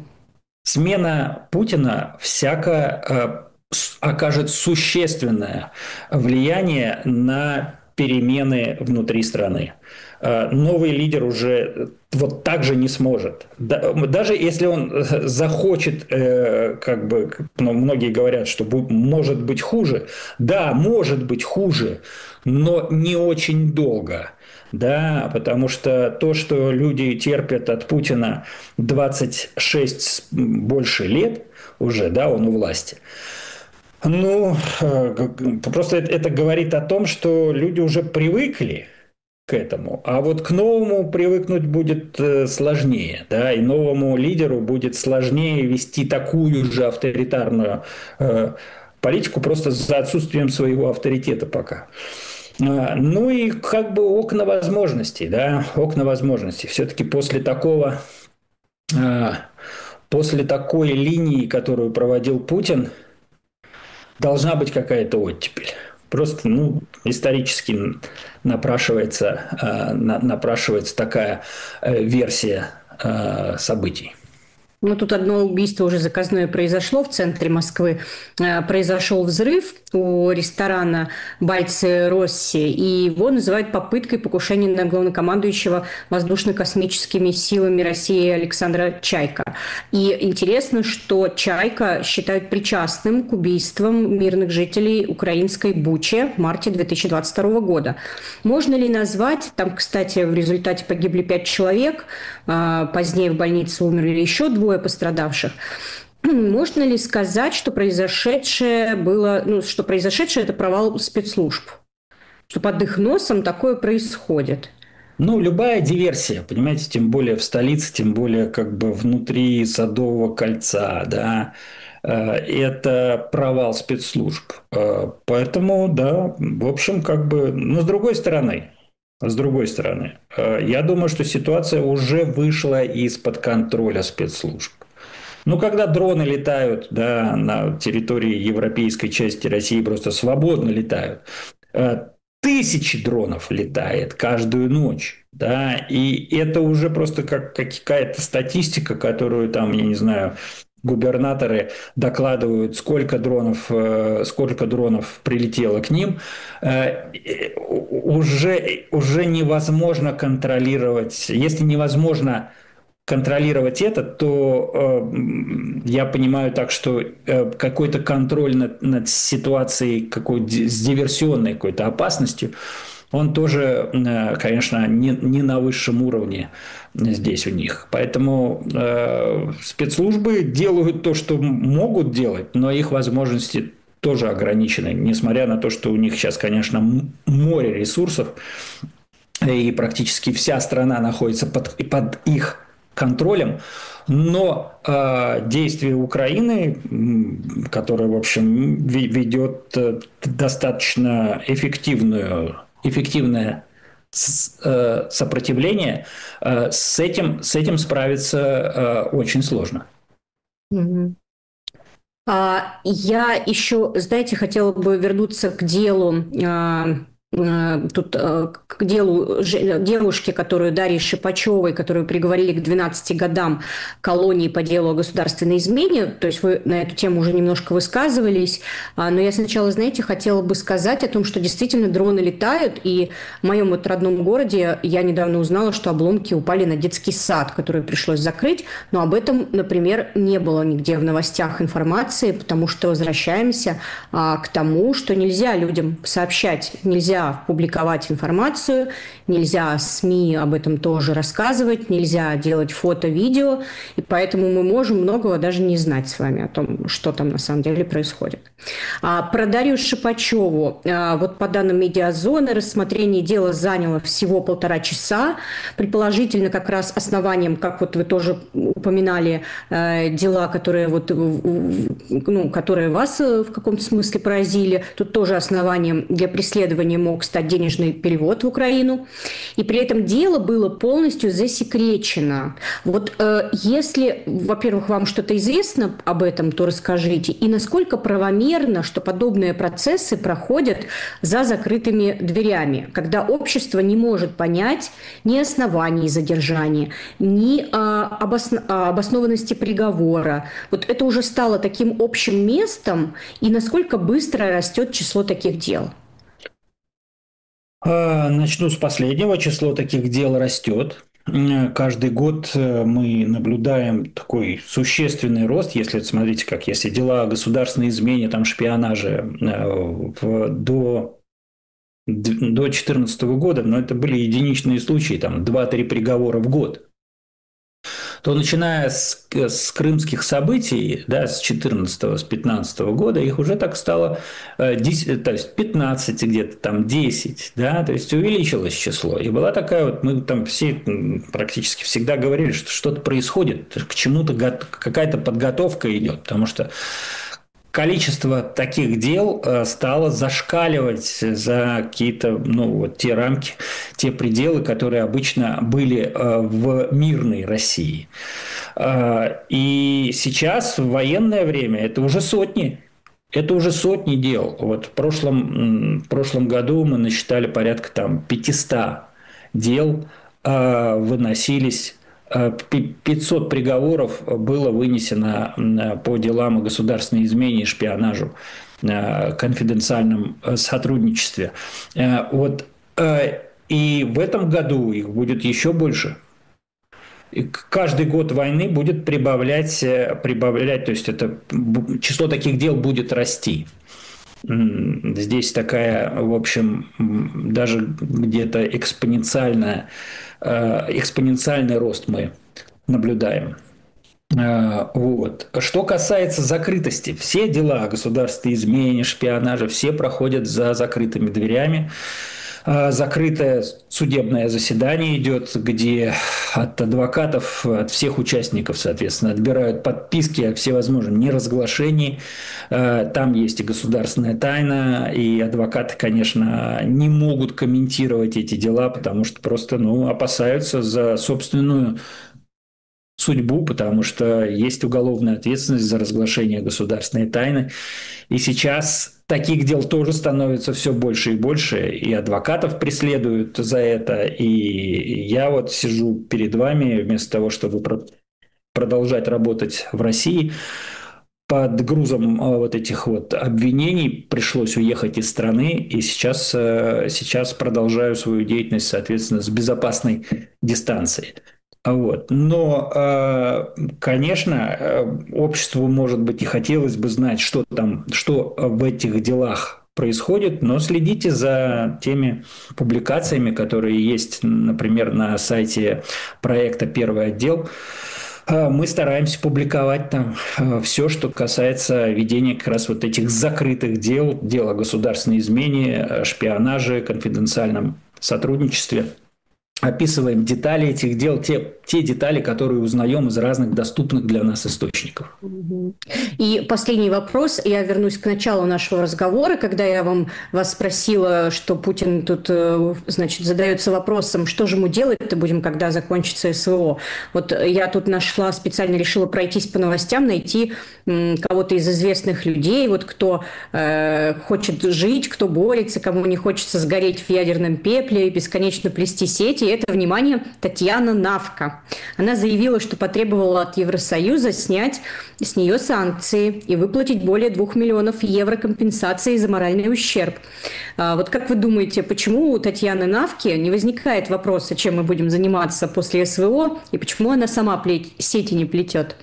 B: Смена Путина всяко э, с- окажет существенное влияние на перемены внутри страны. Э, Новый лидер уже вот так же не сможет. Да- Даже если он э, захочет, э, как бы, ну, многие говорят, что бу- может быть хуже. Да, может быть хуже, но не очень долго. Да, потому что то, что люди терпят от Путина двадцать шесть с- больше лет уже, да, он у власти. Ну, э, г- просто это, это говорит о том, что люди уже привыкли к этому, а вот к новому привыкнуть будет э, сложнее, да, и новому лидеру будет сложнее вести такую же авторитарную э, политику просто за отсутствием своего авторитета пока. А, Ну и как бы окна возможностей, да, окна возможностей. Все-таки после такого, а, после такой линии, которую проводил Путин, должна быть какая-то оттепель. Просто, ну, исторически напрашивается, а, на- напрашивается такая э, версия а, событий.
A: Ну, тут одно убийство уже заказное произошло в центре Москвы. Э, Произошел взрыв у ресторана «Бальцы Росси», и его называют попыткой покушения на главнокомандующего воздушно-космическими силами России Александра Чайка. И интересно, что Чайка считают причастным к убийствам мирных жителей украинской Бучи в марте две тысячи двадцать второго года. Можно ли назвать, там, кстати, в результате погибли пять человек, а, позднее в больнице умерли еще двое пострадавших. Можно ли сказать, что произошедшее было, ну, что произошедшее это провал спецслужб, что под их носом такое происходит?
B: Ну, любая диверсия, понимаете, тем более в столице, тем более как бы внутри Садового кольца, да, э, это провал спецслужб. Э, Поэтому, да, в общем, как бы, но с другой стороны, с другой стороны, э, я думаю, что ситуация уже вышла из-под контроля спецслужб. Ну, когда дроны летают, да, на территории европейской части России просто свободно летают, Тысячи дронов летает каждую ночь, да, и это уже просто как какая-то статистика, которую там, я не знаю, губернаторы докладывают, сколько дронов, сколько дронов прилетело к ним, уже, уже невозможно контролировать. Если невозможно контролировать это, то э, я понимаю так, что э, какой-то контроль над, над ситуацией какой с диверсионной какой-то опасностью, он тоже, э, конечно, не, не на высшем уровне здесь у них. Поэтому э, спецслужбы делают то, что могут делать, но их возможности тоже ограничены, несмотря на то, что у них сейчас, конечно, море ресурсов, и практически вся страна находится под, под их контролем, но э, действия Украины, которая, в общем, ведет достаточно эффективную, эффективное э, сопротивление, э, с этим, с этим справиться э, очень сложно.
A: Mm-hmm. А, я еще, знаете, хотела бы вернуться к делу. А... Тут к делу девушки, которую Дарьи Шипачевой, которую приговорили к двенадцати годам колонии по делу о государственной измене. То есть вы на эту тему уже немножко высказывались. Но я сначала, знаете, хотела бы сказать о том, что действительно дроны летают. И в моем вот родном городе я недавно узнала, что обломки упали на детский сад, который пришлось закрыть. Но об этом, например, не было нигде в новостях информации, потому что возвращаемся к тому, что нельзя людям сообщать, нельзя публиковать информацию, нельзя СМИ об этом тоже рассказывать, нельзя делать фото, видео, и поэтому мы можем многого даже не знать с вами о том, что там на самом деле происходит. А про Дарью Шипачеву. А, вот по данным Медиазоны, рассмотрение дела заняло всего полтора часа. Предположительно, как раз основанием, как вот вы тоже упоминали, э, дела, которые, вот, ну, которые вас в каком-то смысле поразили, тут тоже основанием для преследования мог стать денежный перевод в Украину. И при этом дело было полностью засекречено. Вот э, если, во-первых, вам что-то известно об этом, то расскажите. И насколько правомерно, что подобные процессы проходят за закрытыми дверями, когда общество не может понять ни оснований задержания, ни э, обосно- обоснованности приговора. Вот это уже стало таким общим местом, и насколько быстро растет число таких дел?
B: Начну с последнего. Число таких дел растет. Каждый год мы наблюдаем такой существенный рост. Если, смотрите, как если дела о государственной измене, там, шпионаже в, до до две тысячи четырнадцатого года, но это были единичные случаи, там два-три приговора в год, то начиная с, с крымских событий, да, с четырнадцатого, с пятнадцатого года, их уже так стало десять, то есть пятнадцать где-то, там десять, да, то есть увеличилось число. И была такая вот, мы там все практически всегда говорили, что что-то происходит, к чему-то какая-то подготовка идет, потому что количество таких дел стало зашкаливать за какие-то, ну, вот те рамки, те пределы, которые обычно были в мирной России. И сейчас, в военное время, это уже сотни. Это уже сотни дел. Вот в прошлом, в прошлом году мы насчитали порядка там пятьсот дел, выносились. пятьсот приговоров было вынесено по делам о государственной измене и шпионажу, конфиденциальном сотрудничестве. Вот. И в этом году их будет еще больше. И каждый год войны будет прибавлять, прибавлять, то есть это число таких дел будет расти. Здесь такая, в общем, даже где-то экспоненциальная, экспоненциальный рост мы наблюдаем. Вот. Что касается закрытости, все дела о государственной измене, шпионаже, все проходят за закрытыми дверями. Закрытое судебное заседание идет, где от адвокатов, от всех участников, соответственно, отбирают подписки о всевозможном неразглашении. Там есть и государственная тайна, и адвокаты, конечно, не могут комментировать эти дела, потому что просто, ну, опасаются за собственную судьбу, потому что есть уголовная ответственность за разглашение государственной тайны. И сейчас таких дел тоже становится все больше и больше, и адвокатов преследуют за это, и я вот сижу перед вами вместо того, чтобы продолжать работать в России, под грузом вот этих вот обвинений пришлось уехать из страны, и сейчас, сейчас продолжаю свою деятельность, соответственно, с безопасной дистанции. Вот. Но, конечно, обществу, может быть, и хотелось бы знать, что там, что в этих делах происходит, но следите за теми публикациями, которые есть, например, на сайте проекта «Первый отдел». Мы стараемся публиковать там все, что касается ведения как раз вот этих закрытых дел, дел о государственной измене, шпионаже, конфиденциальном сотрудничестве. Описываем детали этих дел, те, те детали, которые узнаем из разных доступных для нас источников.
A: И последний вопрос. Я вернусь к началу нашего разговора, когда я вам, вас спросила, что Путин тут, значит, задается вопросом, что же ему делать-то будем, когда закончится СВО. Вот я тут нашла, специально решила пройтись по новостям, найти кого-то из известных людей, вот кто э, хочет жить, кто борется, кому не хочется сгореть в ядерном пепле, бесконечно плести сети. И это, внимание, Татьяна Навка. Она заявила, что потребовала от Евросоюза снять с нее санкции и выплатить более двух миллионов евро компенсации за моральный ущерб. А вот как вы думаете, почему у Татьяны Навки не возникает вопроса, чем мы будем заниматься после СВО, и почему она сама плеть, сети не плетет?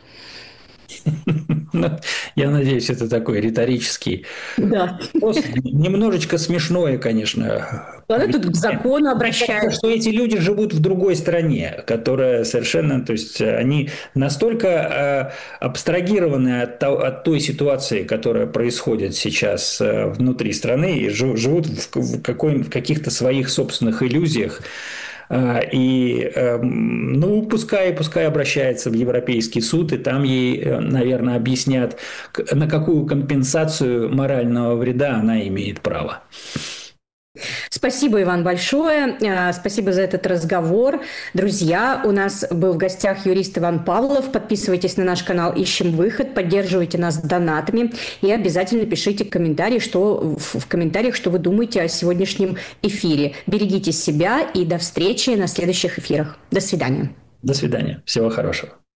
B: Я надеюсь, это такой риторический.
A: Да.
B: Просто немножечко смешное, конечно.
A: Она тут к закону обращается.
B: Что эти люди живут в другой стране, которая совершенно, то есть они настолько абстрагированы от, от той ситуации, которая происходит сейчас внутри страны, и живут в, какой, в каких-то своих собственных иллюзиях. И, ну, пускай, пускай обращается в Европейский суд, и там ей, наверное, объяснят, на какую компенсацию морального вреда она имеет право.
A: Спасибо, Иван, большое. Спасибо за этот разговор. Друзья, у нас был в гостях юрист Иван Павлов. Подписывайтесь на наш канал «Ищем выход», поддерживайте нас донатами и обязательно пишите комментарии, что, в комментариях, что вы думаете о сегодняшнем эфире. Берегите себя и до встречи на следующих эфирах. До свидания.
B: До свидания. Всего хорошего.